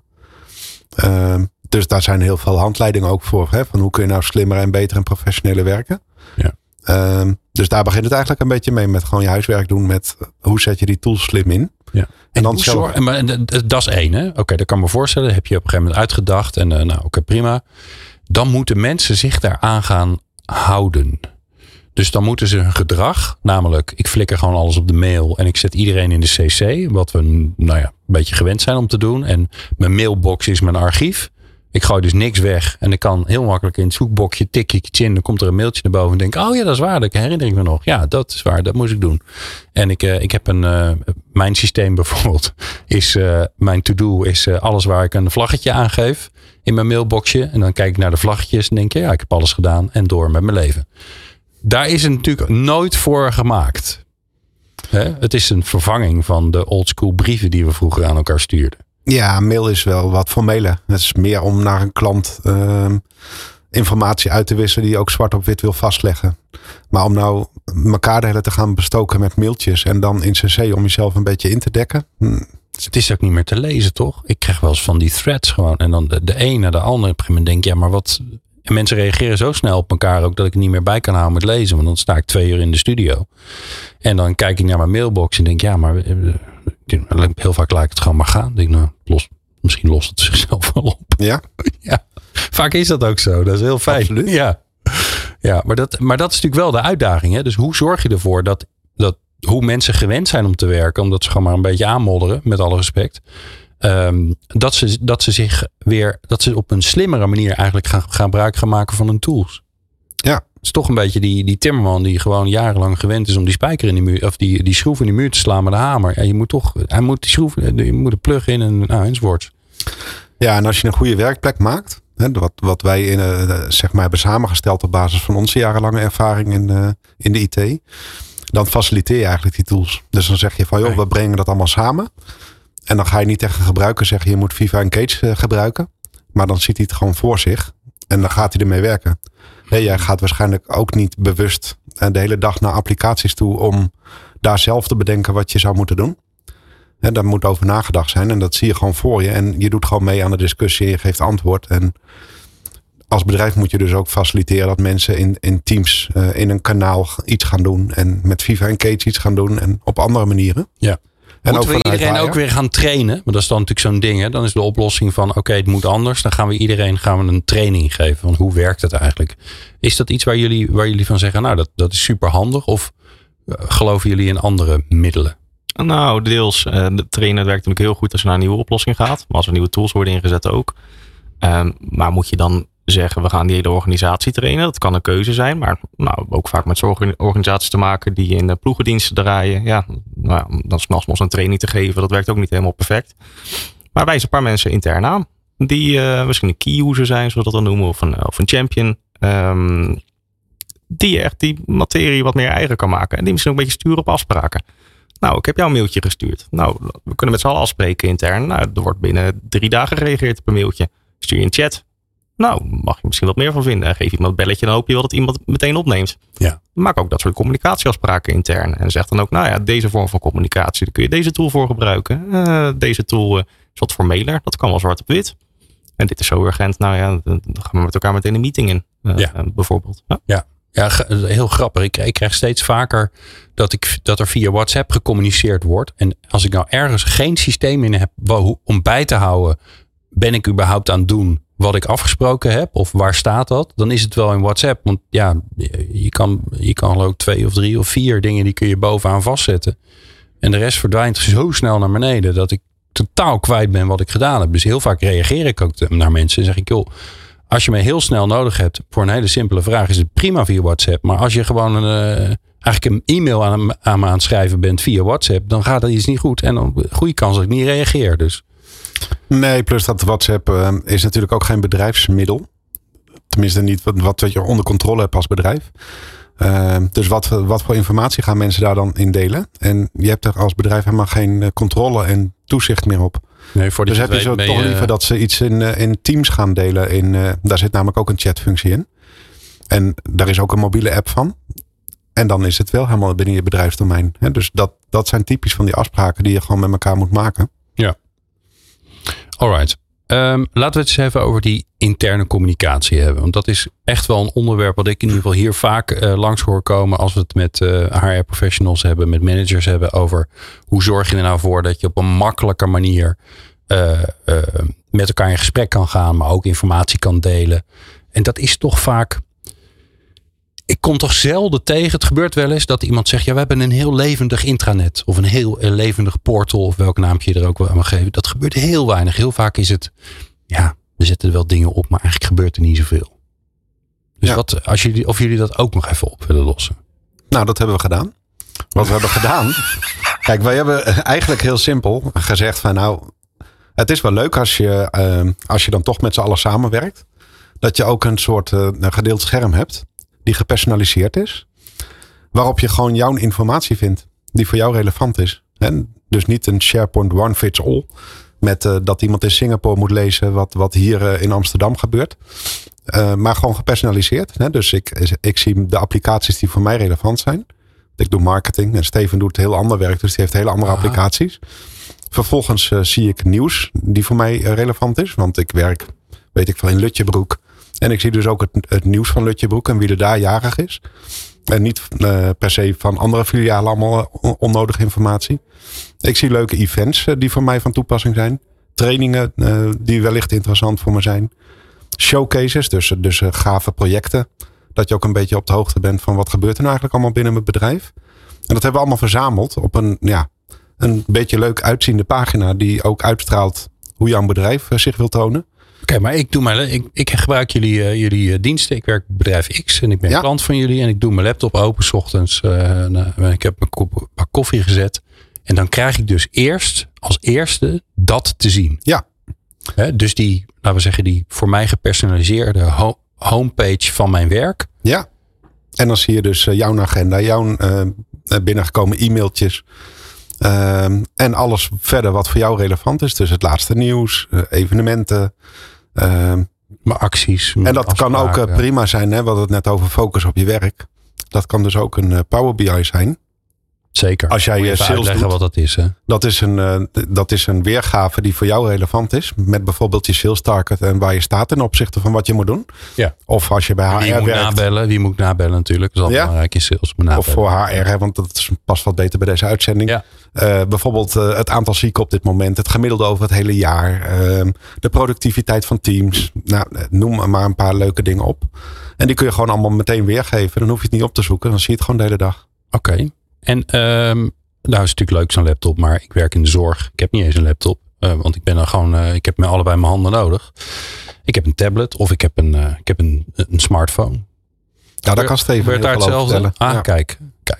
Speaker 3: Uh, dus daar zijn heel veel handleidingen ook voor. Hè, van hoe kun je nou slimmer en beter en professioneler werken.
Speaker 2: Ja.
Speaker 3: Uh, dus daar begint het eigenlijk een beetje mee. Met gewoon je huiswerk doen met hoe zet je die tools slim in.
Speaker 2: Ja. En, en dan
Speaker 3: zelf...
Speaker 2: zorg, maar, dat is één. Oké, okay, dat kan me voorstellen. Dat heb je op een gegeven moment uitgedacht. En uh, nou, oké, okay, prima. Dan moeten mensen zich daaraan gaan houden. Dus dan moeten ze hun gedrag, namelijk ik flikker gewoon alles op de mail en ik zet iedereen in de C C, wat we nou ja, een beetje gewend zijn om te doen. En mijn mailbox is mijn archief. Ik gooi dus niks weg en ik kan heel makkelijk in het zoekbokje tik ik iets in. Dan komt er een mailtje naar boven en denk oh ja, dat is waar, dat herinner ik me nog. Ja, dat is waar, dat moest ik doen. En ik, uh, ik heb een, uh, mijn systeem bijvoorbeeld is, uh, mijn to-do is uh, alles waar ik een vlaggetje aangeef in mijn mailboxje. En dan kijk ik naar de vlaggetjes en denk ik ja, ik heb alles gedaan en door met mijn leven. Daar is het natuurlijk nooit voor gemaakt. Hè? Het is een vervanging van de oldschool brieven die we vroeger aan elkaar stuurden.
Speaker 3: Ja, mail is wel wat formeler. Het is meer om naar een klant uh, informatie uit te wisselen die je ook zwart op wit wil vastleggen. Maar om nou elkaar de hele te gaan bestoken met mailtjes en dan in C C om jezelf een beetje in te dekken. Hm.
Speaker 2: Het is ook niet meer te lezen, toch? Ik krijg wel eens van die threads gewoon. En dan de, de een naar de ander. Op een gegeven moment denk ik, ja, maar wat... En mensen reageren zo snel op elkaar ook dat ik er niet meer bij kan houden met lezen. Want dan sta ik twee uur in de studio. En dan kijk ik naar mijn mailbox en denk, ja, maar heel vaak laat ik het gewoon maar gaan. Ik denk, nou, los, misschien lost het zichzelf wel op.
Speaker 3: Ja?
Speaker 2: Ja, vaak is dat ook zo. Dat is heel fijn.
Speaker 3: Absoluut.
Speaker 2: Ja, ja maar, dat, maar dat is natuurlijk wel de uitdaging. Hè? Dus hoe zorg je ervoor dat, dat hoe mensen gewend zijn om te werken, omdat ze gewoon maar een beetje aanmodderen, met alle respect. Um, dat, ze, dat ze zich weer, dat ze op een slimmere manier eigenlijk gaan, gaan gebruik gaan maken van hun tools.
Speaker 3: Ja.
Speaker 2: Het is toch een beetje die, die timmerman die gewoon jarenlang gewend is om die spijker in die muur, of die, die schroef in die muur te slaan met een hamer. Ja, je moet toch, hij moet die schroef, je moet een plug in en nou, enzovoort.
Speaker 3: Ja, en als je een goede werkplek maakt, hè, wat, wat wij in, uh, zeg maar hebben samengesteld op basis van onze jarenlange ervaring in, uh, in de I T, dan faciliteer je eigenlijk die tools. Dus dan zeg je van, joh, we brengen dat allemaal samen. En dan ga je niet tegen gebruiker zeggen, je moet Viva Engage uh, gebruiken. Maar dan ziet hij het gewoon voor zich. En dan gaat hij ermee werken. Nee, jij gaat waarschijnlijk ook niet bewust uh, de hele dag naar applicaties toe om daar zelf te bedenken wat je zou moeten doen. En daar moet over nagedacht zijn. En dat zie je gewoon voor je. En je doet gewoon mee aan de discussie en je geeft antwoord. En als bedrijf moet je dus ook faciliteren dat mensen in, in teams uh, in een kanaal iets gaan doen. En met Viva Engage iets gaan doen. En op andere manieren.
Speaker 2: Ja.
Speaker 3: En
Speaker 2: moeten we iedereen
Speaker 3: Wire.
Speaker 2: ook weer gaan trainen? Want dat is dan natuurlijk zo'n ding. Hè? Dan is de oplossing van oké, okay, het moet anders. Dan gaan we iedereen gaan we een training geven. Van hoe werkt het eigenlijk? Is dat iets waar jullie, waar jullie van zeggen, nou dat, dat is super handig? Of uh, geloven jullie in andere middelen?
Speaker 4: Nou, deels. Uh, de trainer werkt natuurlijk heel goed als je naar een nieuwe oplossing gaat. Maar als er nieuwe tools worden ingezet ook. Um, maar moet je dan zeggen, we gaan die hele organisatie trainen? Dat kan een keuze zijn. Maar nou, ook vaak met zorgorganisaties te maken die in de ploegendiensten draaien. Ja, nou, dan s'nachts een training te geven. Dat werkt ook niet helemaal perfect. Maar wij zijn een paar mensen intern aan. Die uh, misschien een key user zijn, zoals we dat dan noemen. Of een, of een champion. Um, die echt die materie wat meer eigen kan maken. En die misschien ook een beetje sturen op afspraken. Nou, ik heb jou een mailtje gestuurd. Nou, we kunnen met z'n allen afspreken intern. Nou, er wordt binnen drie dagen gereageerd op een mailtje. Stuur je een chat. Nou, mag je misschien wat meer van vinden. Geef iemand een belletje, dan hoop je wel dat iemand het meteen opneemt.
Speaker 2: Ja.
Speaker 4: Maak ook dat soort communicatieafspraken intern. En zeg dan ook, nou ja, deze vorm van communicatie, daar kun je deze tool voor gebruiken. Uh, deze tool uh, is wat formeler. Dat kan wel zwart op wit. En dit is zo urgent. Nou ja, dan gaan we met elkaar meteen een meeting in. Uh, ja. uh, bijvoorbeeld. Ja.
Speaker 2: Ja. Ja, heel grappig. Ik, ik krijg steeds vaker dat, ik, dat er via WhatsApp gecommuniceerd wordt. En als ik nou ergens geen systeem in heb om bij te houden, ben ik überhaupt aan het doen wat ik afgesproken heb? Of waar staat dat? Dan is het wel in WhatsApp. Want ja, je kan, je kan ook twee of drie of vier dingen die kun je bovenaan vastzetten. En de rest verdwijnt zo snel naar beneden dat ik totaal kwijt ben wat ik gedaan heb. Dus heel vaak reageer ik ook naar mensen en zeg ik, joh, als je me heel snel nodig hebt voor een hele simpele vraag, is het prima via WhatsApp. Maar als je gewoon een, uh, eigenlijk een e-mail aan, aan me aan het schrijven bent via WhatsApp, dan gaat dat iets niet goed. En dan goede kans dat ik niet reageer. Dus.
Speaker 3: Nee, plus dat WhatsApp uh, is natuurlijk ook geen bedrijfsmiddel. Tenminste niet wat, wat je onder controle hebt als bedrijf. Uh, dus wat, wat voor informatie gaan mensen daar dan in delen? En je hebt er als bedrijf helemaal geen controle en toezicht meer op.
Speaker 2: Nee, voor
Speaker 3: dus heb je zo toch je, liever dat ze iets in, in Teams gaan delen. In, uh, daar zit namelijk ook een chatfunctie in. En daar is ook een mobiele app van. En dan is het wel helemaal binnen je bedrijfsdomein. He, dus dat, dat zijn typisch van die afspraken die je gewoon met elkaar moet maken.
Speaker 2: Ja. Alright. Um, laten we het eens even over die interne communicatie hebben. Want dat is echt wel een onderwerp wat ik in ieder geval hier vaak uh, langs hoor komen als we het met uh, H R-professionals hebben, met managers hebben over hoe zorg je er nou voor dat je op een makkelijke manier uh, uh, met elkaar in gesprek kan gaan, maar ook informatie kan delen. En dat is toch vaak. Ik kom toch zelden tegen. Het gebeurt wel eens dat iemand zegt, ja, we hebben een heel levendig intranet. Of een heel uh, levendig portal. Of welk naampje je er ook wel aan mag geven. Dat gebeurt heel weinig. Heel vaak is het, ja, we zetten er wel dingen op. Maar eigenlijk gebeurt er niet zoveel. Dus
Speaker 3: ja.
Speaker 2: wat, als jullie, of jullie dat ook nog even op willen lossen.
Speaker 3: Nou, dat hebben we gedaan. Wat we hebben gedaan. Kijk, wij hebben eigenlijk heel simpel gezegd van nou, het is wel leuk als je, uh, als je dan toch met z'n allen samenwerkt. Dat je ook een soort uh, gedeeld scherm hebt. Die gepersonaliseerd is. Waarop je gewoon jouw informatie vindt. die voor jou relevant is. En dus niet een SharePoint one fits all. Met uh, dat iemand in Singapore moet lezen wat, wat hier uh, in Amsterdam gebeurt. Uh, maar gewoon gepersonaliseerd. Hè? Dus ik, ik zie de applicaties die voor mij relevant zijn. Ik doe marketing en Steven doet heel ander werk. Dus die heeft hele andere Aha. applicaties. Vervolgens uh, zie ik nieuws die voor mij uh, relevant is. Want ik werk, weet ik veel, in Lutjebroek. En ik zie dus ook het, het nieuws van Lutjebroek en wie er daar jarig is. En niet uh, per se van andere filialen allemaal uh, onnodige informatie. Ik zie leuke events uh, die voor mij van toepassing zijn. Trainingen uh, die wellicht interessant voor me zijn. Showcases, dus, dus uh, gave projecten. Dat je ook een beetje op de hoogte bent van wat gebeurt er nou eigenlijk allemaal binnen mijn bedrijf. En dat hebben we allemaal verzameld op een, ja, een beetje leuk uitziende pagina. Die ook uitstraalt hoe jouw bedrijf uh, zich wil tonen.
Speaker 2: Oké, okay, maar ik, doe mijn, ik, ik gebruik jullie, uh, jullie uh, diensten. Ik werk bij bedrijf X en ik ben ja. klant van jullie. En ik doe mijn laptop open 's ochtends. Uh, nou, ik heb een kop, bak koffie gezet. En dan krijg ik dus eerst als eerste dat te zien.
Speaker 3: Ja.
Speaker 2: He, dus die, laten we zeggen, die voor mij gepersonaliseerde ho- homepage van mijn werk.
Speaker 3: Ja. En dan zie je dus uh, jouw agenda, jouw uh, binnengekomen e-mailtjes. Uh, en alles verder wat voor jou relevant is. Dus het laatste nieuws, uh, evenementen. Uh,
Speaker 2: mijn acties. Mijn
Speaker 3: en dat
Speaker 2: afspraken.
Speaker 3: Kan ook uh, prima zijn. Hè? We hadden het net over focus op je werk. Dat kan dus ook een uh, Power B I zijn.
Speaker 2: Zeker.
Speaker 3: Als jij je sales
Speaker 2: uitleggen
Speaker 3: doet,
Speaker 2: wat dat is. Hè?
Speaker 3: Dat is, een, uh, dat is een weergave die voor jou relevant is. Met bijvoorbeeld je sales target en waar je staat ten opzichte van wat je moet doen.
Speaker 2: Ja.
Speaker 3: Of als je bij H R
Speaker 2: wie moet
Speaker 3: werkt.
Speaker 2: Nabellen, wie moet nabellen natuurlijk. Dat is altijd ja. belangrijk in sales.
Speaker 3: Of voor H R, hè, want dat is, past wat beter bij deze uitzending.
Speaker 2: Ja.
Speaker 3: Uh, bijvoorbeeld uh, het aantal zieken op dit moment. Het gemiddelde over het hele jaar. Uh, de productiviteit van teams. Nou, noem maar een paar leuke dingen op. En die kun je gewoon allemaal meteen weergeven. Dan hoef je het niet op te zoeken. Dan zie je het gewoon de hele dag.
Speaker 2: Oké. Okay. En... Um... Nou, is natuurlijk leuk zo'n laptop, maar ik werk in de zorg. Ik heb niet eens een laptop, uh, want ik ben dan gewoon, uh, ik heb me allebei mijn handen nodig. Ik heb een tablet of ik heb een, uh, ik heb een, een smartphone.
Speaker 3: Ja, dat kan Steven heel veel over vertellen.
Speaker 2: Ah,
Speaker 3: ja.
Speaker 2: kijk, kijk.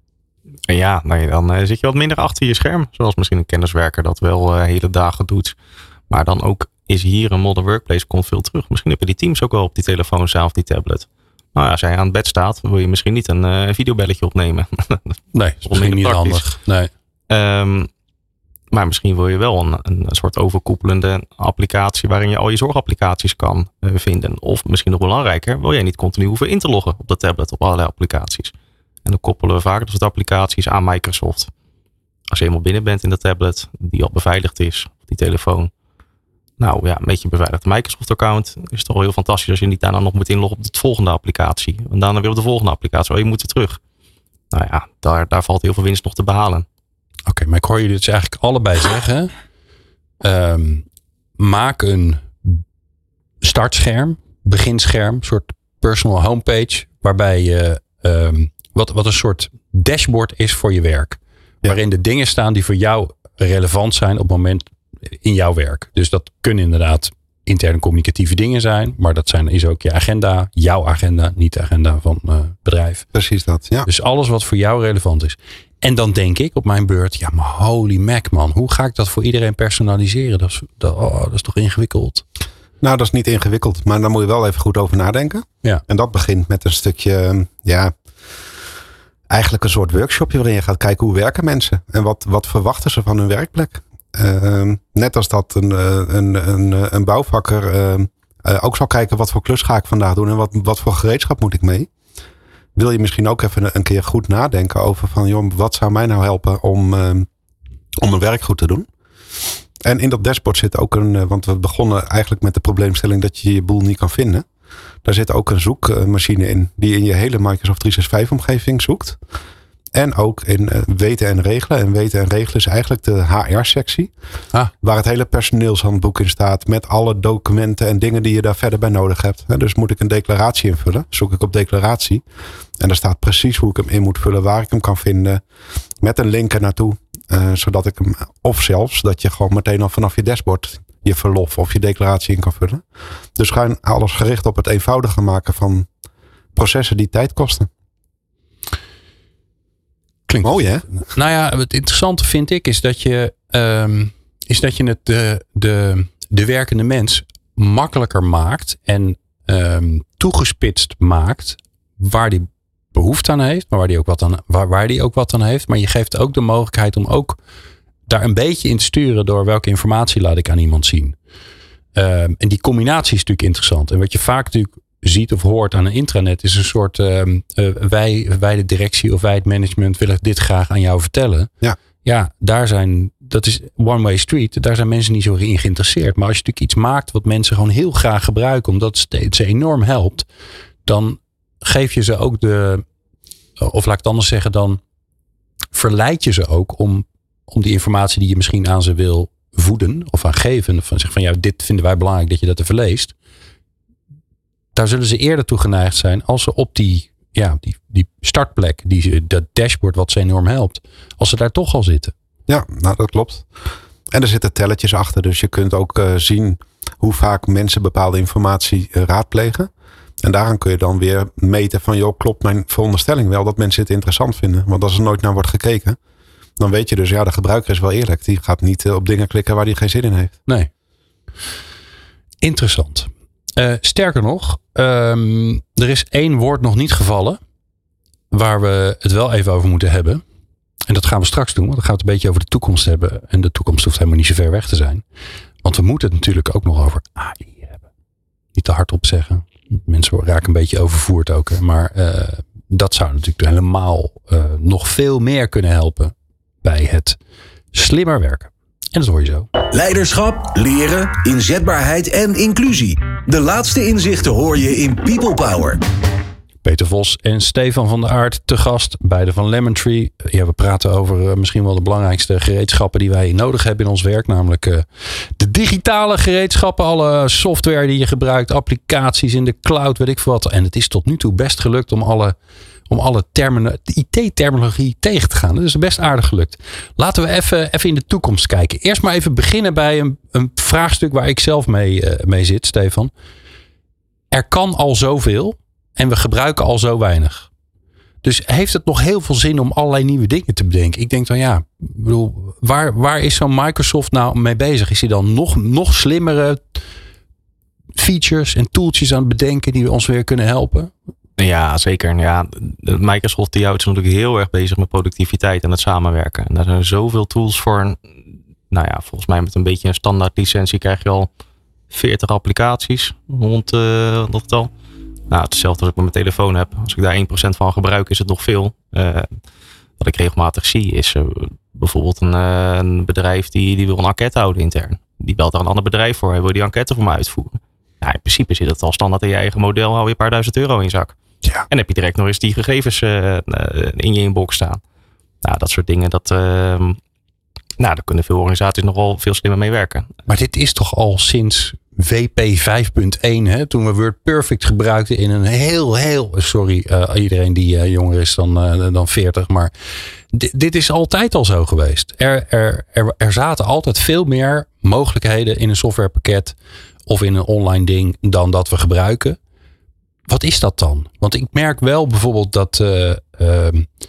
Speaker 4: Ja, nou, dan uh, zit je wat minder achter je scherm. Zoals misschien een kenniswerker dat wel uh, hele dagen doet. Maar dan ook is hier een modern workplace, komt veel terug. Misschien heb je die Teams ook wel op die telefoon zelf, die tablet. Nou ja, als jij aan het bed staat, wil je misschien niet een uh, videobelletje opnemen.
Speaker 2: Nee, is misschien niet handig. Nee.
Speaker 4: Um, maar misschien wil je wel een, een soort overkoepelende applicatie waarin je al je zorgapplicaties kan uh, vinden. Of misschien nog belangrijker, wil jij niet continu hoeven in te loggen op de tablet op allerlei applicaties. En dan koppelen we vaak dat soort applicaties aan Microsoft. Als je eenmaal binnen bent in de tablet, die al beveiligd is, op die telefoon. Nou ja, met je beveiligde Microsoft-account is het toch wel heel fantastisch als je niet daarna nog moet inloggen op de volgende applicatie. En daarna weer op de volgende applicatie. Oh, je moet weer terug. Nou ja, daar, daar valt heel veel winst nog te behalen.
Speaker 2: Oké, okay, maar ik hoor jullie dus eigenlijk allebei zeggen. Um, maak een startscherm, beginscherm, een soort personal homepage. Waarbij je, um, wat, wat een soort dashboard is voor je werk. Ja. Waarin de dingen staan die voor jou relevant zijn op het moment in jouw werk. Dus dat kunnen inderdaad interne communicatieve dingen zijn. Maar dat zijn, is ook je agenda, jouw agenda, niet de agenda van uh, bedrijf.
Speaker 3: Precies dat, ja.
Speaker 2: Dus alles wat voor jou relevant is. En dan denk ik op mijn beurt, ja maar holy mac man. Hoe ga ik dat voor iedereen personaliseren? Dat is, dat, oh, dat is toch ingewikkeld?
Speaker 3: Nou, dat is niet ingewikkeld. Maar daar moet je wel even goed over nadenken.
Speaker 2: Ja.
Speaker 3: En dat begint met een stukje, ja... eigenlijk een soort workshopje waarin je gaat kijken hoe werken mensen. En wat, wat verwachten ze van hun werkplek. Uh, net als dat een, een, een, een bouwvakker uh, uh, ook zal kijken wat voor klus ga ik vandaag doen en wat, wat voor gereedschap moet ik mee. Wil je misschien ook even een keer goed nadenken over van joh, wat zou mij nou helpen om, uh, om mijn werk goed te doen. En in dat dashboard zit ook een, uh, want we begonnen eigenlijk met de probleemstelling dat je je boel niet kan vinden. Daar zit ook een zoekmachine in die in je hele Microsoft driehonderdzesenzestig omgeving zoekt. En ook in uh, weten en regelen. En weten en regelen is eigenlijk de H R-sectie.
Speaker 2: Ah.
Speaker 3: Waar het hele personeelshandboek in staat. Met alle documenten en dingen die je daar verder bij nodig hebt. Dus moet ik een declaratie invullen. Zoek ik op declaratie. En daar staat precies hoe ik hem in moet vullen. Waar ik hem kan vinden. Met een link er naartoe. Uh, zodat ik hem, of zelfs dat je gewoon meteen al vanaf je dashboard je verlof of je declaratie in kan vullen. Dus gewoon alles gericht op het eenvoudiger maken van processen die tijd kosten.
Speaker 2: Klinkt
Speaker 3: mooi, hè?
Speaker 2: Nou ja, het interessante vind ik is dat je, um, is dat je het de, de, de werkende mens makkelijker maakt en um, toegespitst maakt waar die behoefte aan heeft, maar waar die ook wat aan, waar, waar die ook wat aan heeft. Maar je geeft ook de mogelijkheid om ook daar een beetje in te sturen door welke informatie laat ik aan iemand zien. Uh, en die combinatie is natuurlijk interessant. En wat je vaak natuurlijk ziet of hoort aan een intranet is een soort uh, uh, wij, wij de directie of wij het management willen dit graag aan jou vertellen.
Speaker 3: Ja,
Speaker 2: ja daar zijn, dat is one way street. Daar zijn mensen niet zo in geïnteresseerd. Maar als je natuurlijk iets maakt wat mensen gewoon heel graag gebruiken, omdat het ze enorm helpt, dan geef je ze ook de, of laat ik het anders zeggen, dan verleid je ze ook om, om die informatie die je misschien aan ze wil voeden of aan geven. Of van zeggen van ja, dit vinden wij belangrijk dat je dat even leest. Daar zullen ze eerder toe geneigd zijn als ze op die, ja, die, die startplek, die, dat dashboard wat ze enorm helpt, als ze daar toch al zitten.
Speaker 3: Ja, nou dat klopt. En er zitten telletjes achter, dus je kunt ook uh, zien hoe vaak mensen bepaalde informatie uh, raadplegen. En daaraan kun je dan weer meten van, joh, klopt mijn veronderstelling wel dat mensen het interessant vinden? Want als er nooit naar wordt gekeken, dan weet je dus, ja, de gebruiker is wel eerlijk. Die gaat niet uh, op dingen klikken waar hij geen zin in heeft.
Speaker 2: Nee. Interessant. Uh, sterker nog, um, er is één woord nog niet gevallen waar we het wel even over moeten hebben. En dat gaan we straks doen, want dan gaan we het een beetje over de toekomst hebben. En de toekomst hoeft helemaal niet zo ver weg te zijn. Want we moeten het natuurlijk ook nog over A I hebben. Niet te hard op zeggen. Mensen raken een beetje overvoerd ook. Hè. Maar uh, dat zou natuurlijk helemaal uh, nog veel meer kunnen helpen bij het slimmer werken. En dat hoor je zo.
Speaker 1: Leiderschap, leren, inzetbaarheid en inclusie. De laatste inzichten hoor je in People Power.
Speaker 2: Peter Vos en Stefan van der Aart te gast, beide van Lemon Tree. Ja, we praten over uh, misschien wel de belangrijkste gereedschappen die wij nodig hebben in ons werk. Namelijk uh, de digitale gereedschappen, alle software die je gebruikt, applicaties in de cloud, weet ik veel wat. En het is tot nu toe best gelukt om alle, om alle termen, I T-terminologie tegen te gaan. Dat is best aardig gelukt. Laten we even, even in de toekomst kijken. Eerst maar even beginnen bij een, een vraagstuk waar ik zelf mee, uh, mee zit, Stefan. Er kan al zoveel. En we gebruiken al zo weinig. Dus heeft het nog heel veel zin om allerlei nieuwe dingen te bedenken? Ik denk dan ja, bedoel, waar, waar is zo'n Microsoft nou mee bezig? Is hij dan nog, nog slimmere features en tooltjes aan het bedenken die ons weer kunnen helpen?
Speaker 4: Ja, zeker. Ja, Microsoft die houdt zich natuurlijk heel erg bezig met productiviteit en het samenwerken. En daar zijn zoveel tools voor. Nou ja, volgens mij met een beetje een standaard licentie krijg je al veertig applicaties rond uh, dat getal. Nou, hetzelfde als ik met mijn telefoon heb. Als ik daar één procent van gebruik, is het nog veel. Uh, wat ik regelmatig zie is uh, bijvoorbeeld een, uh, een bedrijf die, die wil een enquête houden intern. Die belt daar een ander bedrijf voor. Hij wil die enquête voor mij uitvoeren. Nou, in principe zit het al standaard in je eigen model. Hou je een paar duizend euro in je zak.
Speaker 3: Ja.
Speaker 4: En heb je direct nog eens die gegevens uh, uh, in je inbox staan. Nou, dat soort dingen. Dat, uh, nou, daar kunnen veel organisaties nog wel veel slimmer mee werken.
Speaker 2: Maar dit is toch al sinds W P vijf punt één, hè, toen we WordPerfect gebruikten in een heel, heel... Sorry, uh, iedereen die uh, jonger is dan, uh, dan veertig. Maar d- dit is altijd al zo geweest. Er, er, er, er zaten altijd veel meer mogelijkheden in een softwarepakket of in een online ding dan dat we gebruiken. Wat is dat dan? Want ik merk wel bijvoorbeeld dat uh, uh,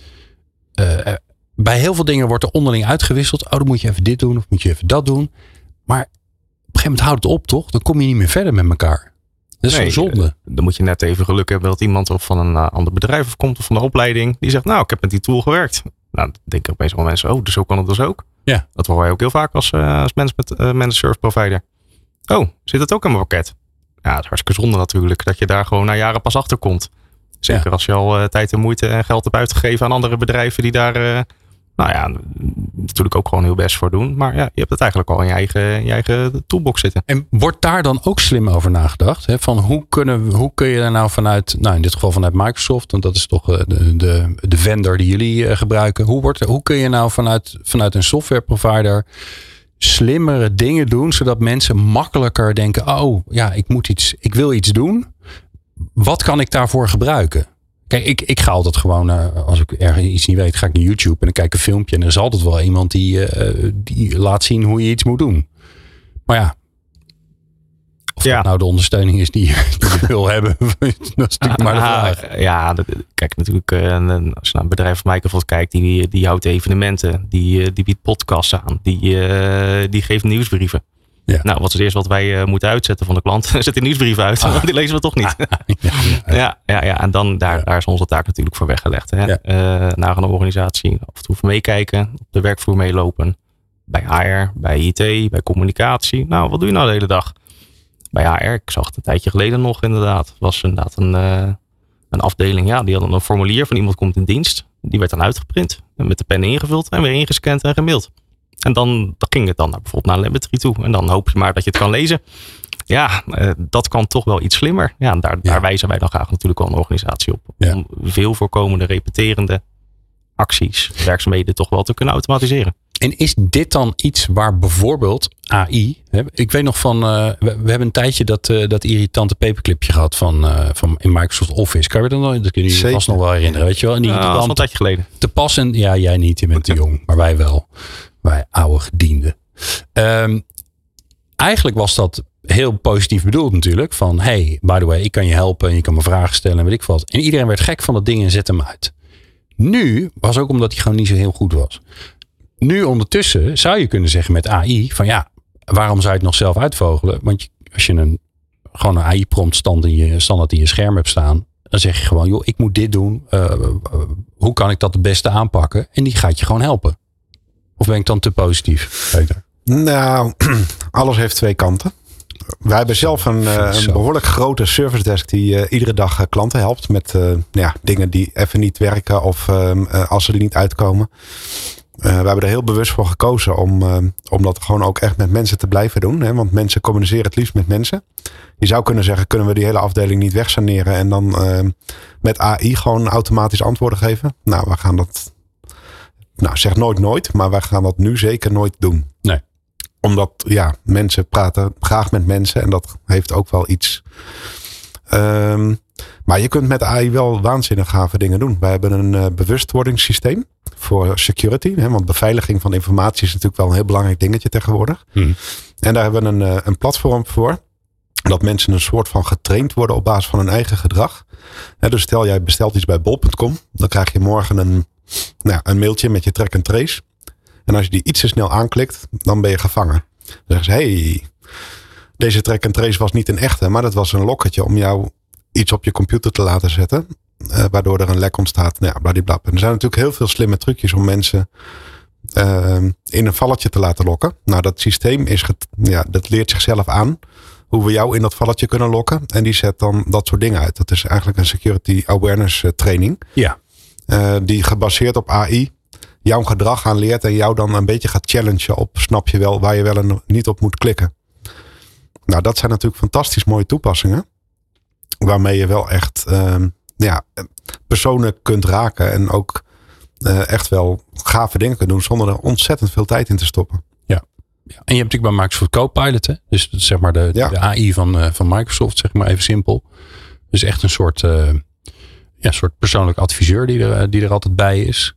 Speaker 2: uh, bij heel veel dingen wordt er onderling uitgewisseld. Oh, dan moet je even dit doen of moet je even dat doen. Maar op een gegeven moment houdt het op, toch? Dan kom je niet meer verder met elkaar. Dat is nee, zo'n zonde.
Speaker 4: Dan moet je net even geluk hebben dat iemand of van een uh, ander bedrijf of komt of van de opleiding. Die zegt, nou, ik heb met die tool gewerkt. Nou, dan denken opeens wel mensen, oh, dus zo kan het dus ook.
Speaker 2: Ja.
Speaker 4: Dat horen wij ook heel vaak als, uh, als mens met uh, managed service provider. Oh, zit het ook in mijn pakket? Ja, het is hartstikke zonde natuurlijk dat je daar gewoon na jaren pas achter komt. Zeker ja. Als je al uh, tijd en moeite en geld hebt uitgegeven aan andere bedrijven die daar... Uh, Nou ja, natuurlijk ook gewoon heel best voor doen. Maar ja, je hebt het eigenlijk al in je eigen, in je eigen toolbox zitten.
Speaker 2: En wordt daar dan ook slim over nagedacht? Hè? Van hoe, kunnen, hoe kun je er nou vanuit, nou in dit geval vanuit Microsoft, want dat is toch de, de, de vendor die jullie uh, gebruiken. Hoe, wordt, hoe kun je nou vanuit, vanuit een software provider slimmere dingen doen, zodat mensen makkelijker denken, oh ja, ik moet iets, ik wil iets doen. Wat kan ik daarvoor gebruiken? Kijk, ik, ik ga altijd gewoon, uh, als ik ergens iets niet weet, ga ik naar YouTube en dan kijk ik een filmpje. En er is altijd wel iemand die, uh, die laat zien hoe je iets moet doen. Maar ja, of ja. dat nou de ondersteuning is die, die je wil hebben, dat is natuurlijk maar de vraag.
Speaker 4: Ja, dat, kijk natuurlijk, uh, als je naar een bedrijf van Microsoft kijkt, die, die houdt evenementen, die, die biedt podcasts aan, die, uh, die geeft nieuwsbrieven.
Speaker 2: Ja.
Speaker 4: Nou, wat is het eerst wat wij uh, moeten uitzetten van de klant? Zet die nieuwsbrief uit,
Speaker 2: Ah.
Speaker 4: want die lezen we toch niet.
Speaker 2: ja, ja, ja.
Speaker 4: ja, ja, ja, en dan daar, daar is onze taak natuurlijk voor weggelegd. Hè?
Speaker 2: Ja.
Speaker 4: Uh, naar een organisatie af en toe meekijken, op de werkvloer meelopen. Bij H R, bij I T, bij communicatie. Nou, wat doe je nou de hele dag? Bij H R, ik zag het een tijdje geleden nog inderdaad. Was inderdaad een, uh, een afdeling, ja, die hadden een formulier van iemand komt in dienst. Die werd dan uitgeprint, met de pen ingevuld en weer ingescand en gemaild. En dan, dan ging het dan naar, bijvoorbeeld naar Laboratory toe. En dan hoop je maar dat je het kan lezen. Ja, uh, dat kan toch wel iets slimmer. Ja, en daar,
Speaker 2: Ja.
Speaker 4: daar wijzen wij dan graag natuurlijk wel een organisatie op.
Speaker 2: Ja.
Speaker 4: Om veel voorkomende, repeterende acties, werkzaamheden toch wel te kunnen automatiseren.
Speaker 2: En is dit dan iets waar bijvoorbeeld A I... Hè, ik weet nog van... Uh, we, we hebben een tijdje dat, uh, dat irritante paperclipje gehad van, uh, van in Microsoft Office. Kan je dat nog? Dat kun je je
Speaker 3: Zeker.
Speaker 2: vast nog wel herinneren. Weet je wel? En die
Speaker 4: Uh, dat was
Speaker 2: dan
Speaker 4: al een tijdje geleden.
Speaker 2: te passen. Ja, jij niet. Je bent te jong. Maar wij wel. Wij oude gedienden. Um, eigenlijk was dat heel positief bedoeld natuurlijk. Van hey, by the way, ik kan je helpen. En je kan me vragen stellen en weet ik wat. En iedereen werd gek van dat ding en zette hem uit. Nu was ook omdat hij gewoon niet zo heel goed was. Nu ondertussen zou je kunnen zeggen met A I van ja, waarom zou je het nog zelf uitvogelen? Want je, als je een gewoon een A I-prompt stand in je standaard in je scherm hebt staan, dan zeg je gewoon, joh, ik moet dit doen. Uh, uh, hoe kan ik dat het beste aanpakken? En die gaat je gewoon helpen. Of ben ik dan te positief, Peter?
Speaker 3: Nou, alles heeft twee kanten. Wij hebben zelf een, uh, een behoorlijk grote service desk die uh, iedere dag uh, klanten helpt met uh, ja, dingen die even niet werken of uh, uh, als ze er niet uitkomen. Uh, we hebben er heel bewust voor gekozen om, uh, om dat gewoon ook echt met mensen te blijven doen. Hè? Want mensen communiceren het liefst met mensen. Je zou kunnen zeggen, kunnen we die hele afdeling niet wegsaneren en dan uh, met A I gewoon automatisch antwoorden geven? Nou, we gaan dat, nou zeg nooit nooit, maar wij gaan dat nu zeker nooit doen.
Speaker 2: Nee.
Speaker 3: Omdat, ja, mensen praten graag met mensen en dat heeft ook wel iets. Um, maar je kunt met A I wel waanzinnig gave dingen doen. Wij hebben een uh, bewustwordingssysteem voor security. Hè, want beveiliging van informatie is natuurlijk wel een heel belangrijk dingetje tegenwoordig.
Speaker 2: Hmm.
Speaker 3: En daar hebben we een, uh, een platform voor. Dat mensen een soort van getraind worden op basis van hun eigen gedrag. Hè, dus stel jij bestelt iets bij bol punt com. Dan krijg je morgen een, nou, een mailtje met je track and trace. En als je die iets te snel aanklikt, dan ben je gevangen. Dan zeggen ze, hey, deze track and trace was niet een echte, maar dat was een lokketje om jou iets op je computer te laten zetten. Uh, waardoor er een lek ontstaat. Nou ja, bladibla. En er zijn natuurlijk heel veel slimme trucjes om mensen uh, in een valletje te laten lokken. Nou, dat systeem is get, ja, dat leert zichzelf aan hoe we jou in dat valletje kunnen lokken. En die zet dan dat soort dingen uit. Dat is eigenlijk een security awareness training.
Speaker 2: Ja.
Speaker 3: Uh, die gebaseerd op A I jouw gedrag aan leert en jou dan een beetje gaat challengen op, snap je wel, waar je wel en niet op moet klikken. Nou, dat zijn natuurlijk fantastisch mooie toepassingen. Waarmee je wel echt uh, ja, personen kunt raken. En ook uh, echt wel gave dingen kunt doen. Zonder er ontzettend veel tijd in te stoppen.
Speaker 2: Ja. Ja. En je hebt natuurlijk bij Microsoft Copilot. Hè? Dus zeg maar de,
Speaker 3: Ja.
Speaker 2: de A I van, uh, van Microsoft. Zeg maar even simpel. Dus echt een soort, uh, ja, soort persoonlijk adviseur die er, die er altijd bij is.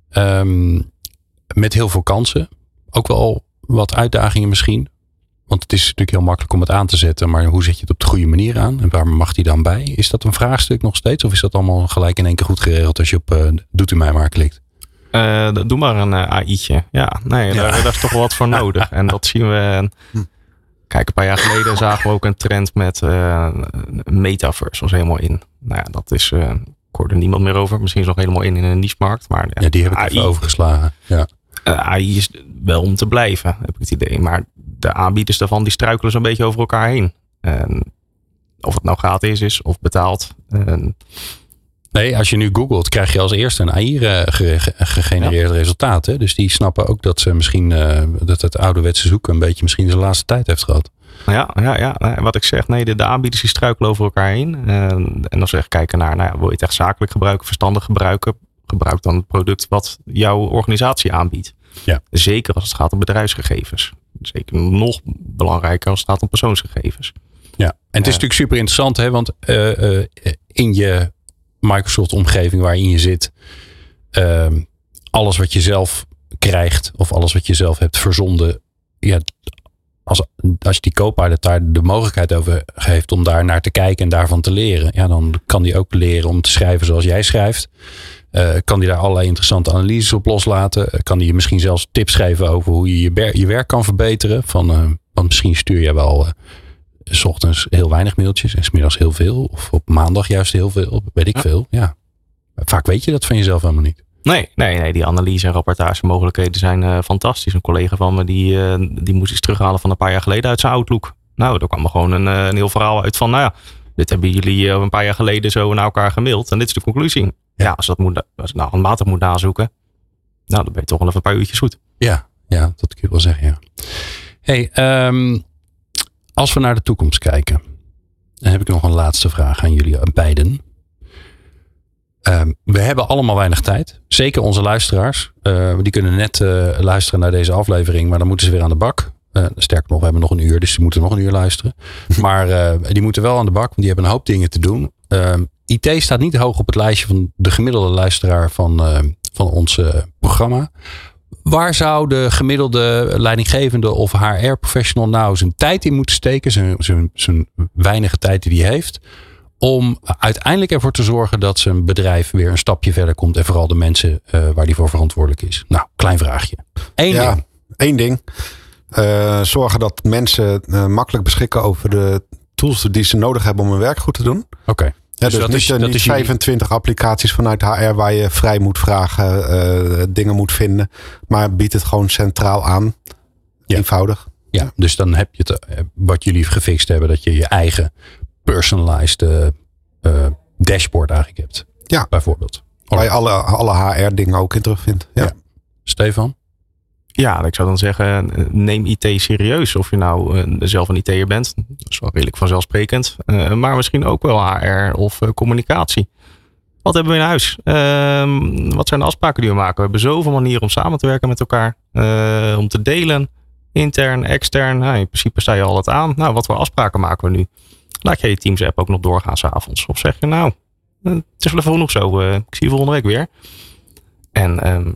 Speaker 2: Um, met heel veel kansen. Ook wel wat uitdagingen misschien. Want het is natuurlijk heel makkelijk om het aan te zetten. Maar hoe zet je het op de goede manier aan? En waar mag die dan bij? Is dat een vraagstuk nog steeds? Of is dat allemaal gelijk in één keer goed geregeld als je op uh, doet u mij maar klikt?
Speaker 4: Uh, doe maar een uh, A I'tje. Ja, nee,
Speaker 2: Ja.
Speaker 4: Daar, daar is toch wel wat voor nodig. En dat zien we. Kijk, een paar jaar geleden zagen we ook een trend met uh, metaverse. Was helemaal in. Nou ja, dat is. Uh, ik hoorde er niemand meer over. Misschien is nog helemaal in in een niche-markt. Maar
Speaker 2: Ja, die heb ik
Speaker 4: A I,
Speaker 2: even overgeslagen. Ja.
Speaker 4: Uh, A I is wel om te blijven, heb ik het idee. Maar de aanbieders daarvan die struikelen zo'n beetje over elkaar heen. En of het nou gratis is of betaald. En
Speaker 2: Nee, als je nu googelt, krijg je als eerste een A I-gegenereerd resultaat. Hè? Dus die snappen ook dat ze misschien uh, dat het ouderwetse zoeken een beetje misschien zijn laatste tijd heeft gehad.
Speaker 4: Ja, ja, ja. Wat ik zeg, nee, de, de aanbieders die struikelen over elkaar heen. En, en dan zeg ik kijken naar, nou ja, wil je het echt zakelijk gebruiken, verstandig gebruiken? Gebruik dan het product wat jouw organisatie aanbiedt.
Speaker 2: Ja.
Speaker 4: Zeker als het gaat om bedrijfsgegevens. Zeker nog belangrijker als het gaat om persoonsgegevens.
Speaker 2: Ja, en het is natuurlijk super interessant, hè, want uh, uh, in je Microsoft-omgeving waarin je zit, uh, alles wat je zelf krijgt of alles wat je zelf hebt verzonden, ja, als, als je die Copilot daar de mogelijkheid over geeft om daar naar te kijken en daarvan te leren, ja, dan kan die ook leren om te schrijven zoals jij schrijft. Uh, kan die daar allerlei interessante analyses op loslaten. Uh, kan die je misschien zelfs tips geven over hoe je je, ber- je werk kan verbeteren. Van, uh, want misschien stuur je wel uh, 's ochtends heel weinig mailtjes en 's middags heel veel. Of op maandag juist heel veel. Weet ik ja. veel. Ja. Vaak weet je dat van jezelf helemaal niet.
Speaker 4: Nee, nee, nee, die analyse en rapportagemogelijkheden zijn uh, fantastisch. Een collega van me die, uh, die moest iets terughalen van een paar jaar geleden uit zijn Outlook. Nou, daar kwam er gewoon een, een heel verhaal uit van, nou ja, dit hebben jullie uh, een paar jaar geleden zo naar elkaar gemaild. En dit is de conclusie. Ja, ja als, dat moet, als je nou handmatig moet nazoeken, nou, dan ben je toch wel even een paar uurtjes goed.
Speaker 2: Ja, ja, dat kun je wel zeggen, ja. Hey, um, als we naar de toekomst kijken, dan heb ik nog een laatste vraag aan jullie beiden. Um, we hebben allemaal weinig tijd. Zeker onze luisteraars. Uh, die kunnen net uh, luisteren naar deze aflevering. Maar dan moeten ze weer aan de bak. Uh, sterker nog, we hebben nog een uur. Dus die moeten nog een uur luisteren. Maar uh, die moeten wel aan de bak. Want die hebben een hoop dingen te doen. Uh, I T staat niet hoog op het lijstje van de gemiddelde luisteraar van, uh, van ons uh, programma. Waar zou de gemiddelde leidinggevende of H R-professional nou zijn tijd in moeten steken? Zijn, zijn, zijn weinige tijd die hij heeft. Om uiteindelijk ervoor te zorgen dat zijn bedrijf weer een stapje verder komt. En vooral de mensen uh, waar die voor verantwoordelijk is. Nou, klein vraagje. Eén
Speaker 3: ja,
Speaker 2: ding.
Speaker 3: één ding. Uh, zorgen dat mensen uh, makkelijk beschikken over de tools die ze nodig hebben om hun werk goed te doen.
Speaker 2: Oké. Okay.
Speaker 3: Ja, dus, dus dat niet, is, dat niet is vijfentwintig jullie... applicaties vanuit H R waar je vrij moet vragen, uh, dingen moet vinden. Maar bied het gewoon centraal aan. Ja. Eenvoudig.
Speaker 2: Ja, dus dan heb je het, wat jullie gefixt hebben, dat je je eigen personalized uh, uh, dashboard eigenlijk hebt.
Speaker 3: Ja.
Speaker 2: Bijvoorbeeld.
Speaker 3: Waar je alle, alle H R dingen ook in terugvindt. Ja. Ja.
Speaker 2: Stefan?
Speaker 4: Ja, ik zou dan zeggen, neem I T serieus. Of je nou uh, zelf een I T'er bent. Dat is wel redelijk vanzelfsprekend. Uh, maar misschien ook wel H R of uh, communicatie. Wat hebben we in huis? Uh, wat zijn de afspraken die we maken? We hebben zoveel manieren om samen te werken met elkaar. Uh, om te delen. Intern, extern. Nou, in principe sta je altijd aan. Nou, wat voor afspraken maken we nu? Laat je je Teams app ook nog doorgaan 's avonds. Of zeg je nou, het is wel even genoeg zo. Uh, ik zie je volgende week weer. En um,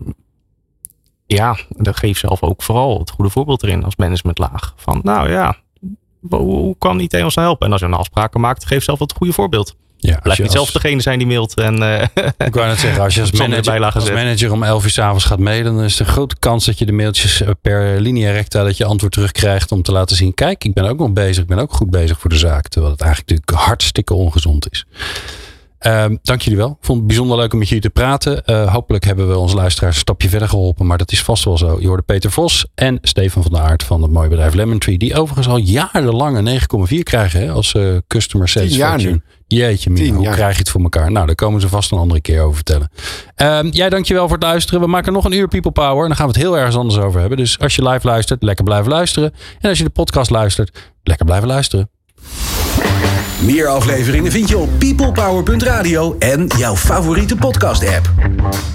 Speaker 4: ja, dan geef zelf ook vooral het goede voorbeeld erin als managementlaag. Van nou ja, hoe, hoe kan I T ons nou helpen? En als je een afspraken maakt, geef zelf het goede voorbeeld. Ja, Blijf niet als... zelf degene zijn die mailt. En, uh,
Speaker 2: ik wou net zeggen, als je als manager, als manager om elf uur 's avonds gaat mailen, dan is de grote kans dat je de mailtjes per linea recta, dat je antwoord terugkrijgt om te laten zien, kijk, ik ben ook nog bezig, ik ben ook goed bezig voor de zaak. Terwijl het eigenlijk natuurlijk hartstikke ongezond is. Uh, dank jullie wel. Ik vond het bijzonder leuk om met jullie te praten. Uh, hopelijk hebben we onze luisteraars een stapje verder geholpen. Maar dat is vast wel zo. Je hoorde Peter Vos en Stefan van der Aert van het mooie bedrijf Lemon Tree. Die overigens al jarenlang een negen komma vier krijgen hè, als uh, customer satisfaction. Jeetje mina, hoe krijg je het voor elkaar? Nou, daar komen ze vast een andere keer over vertellen. Uh, jij dankjewel voor het luisteren. We maken nog een uur People Power. En dan gaan we het heel ergens anders over hebben. Dus als je live luistert, lekker blijven luisteren. En als je de podcast luistert, lekker blijven luisteren.
Speaker 1: Meer afleveringen vind je op people power punt radio en jouw favoriete podcast app.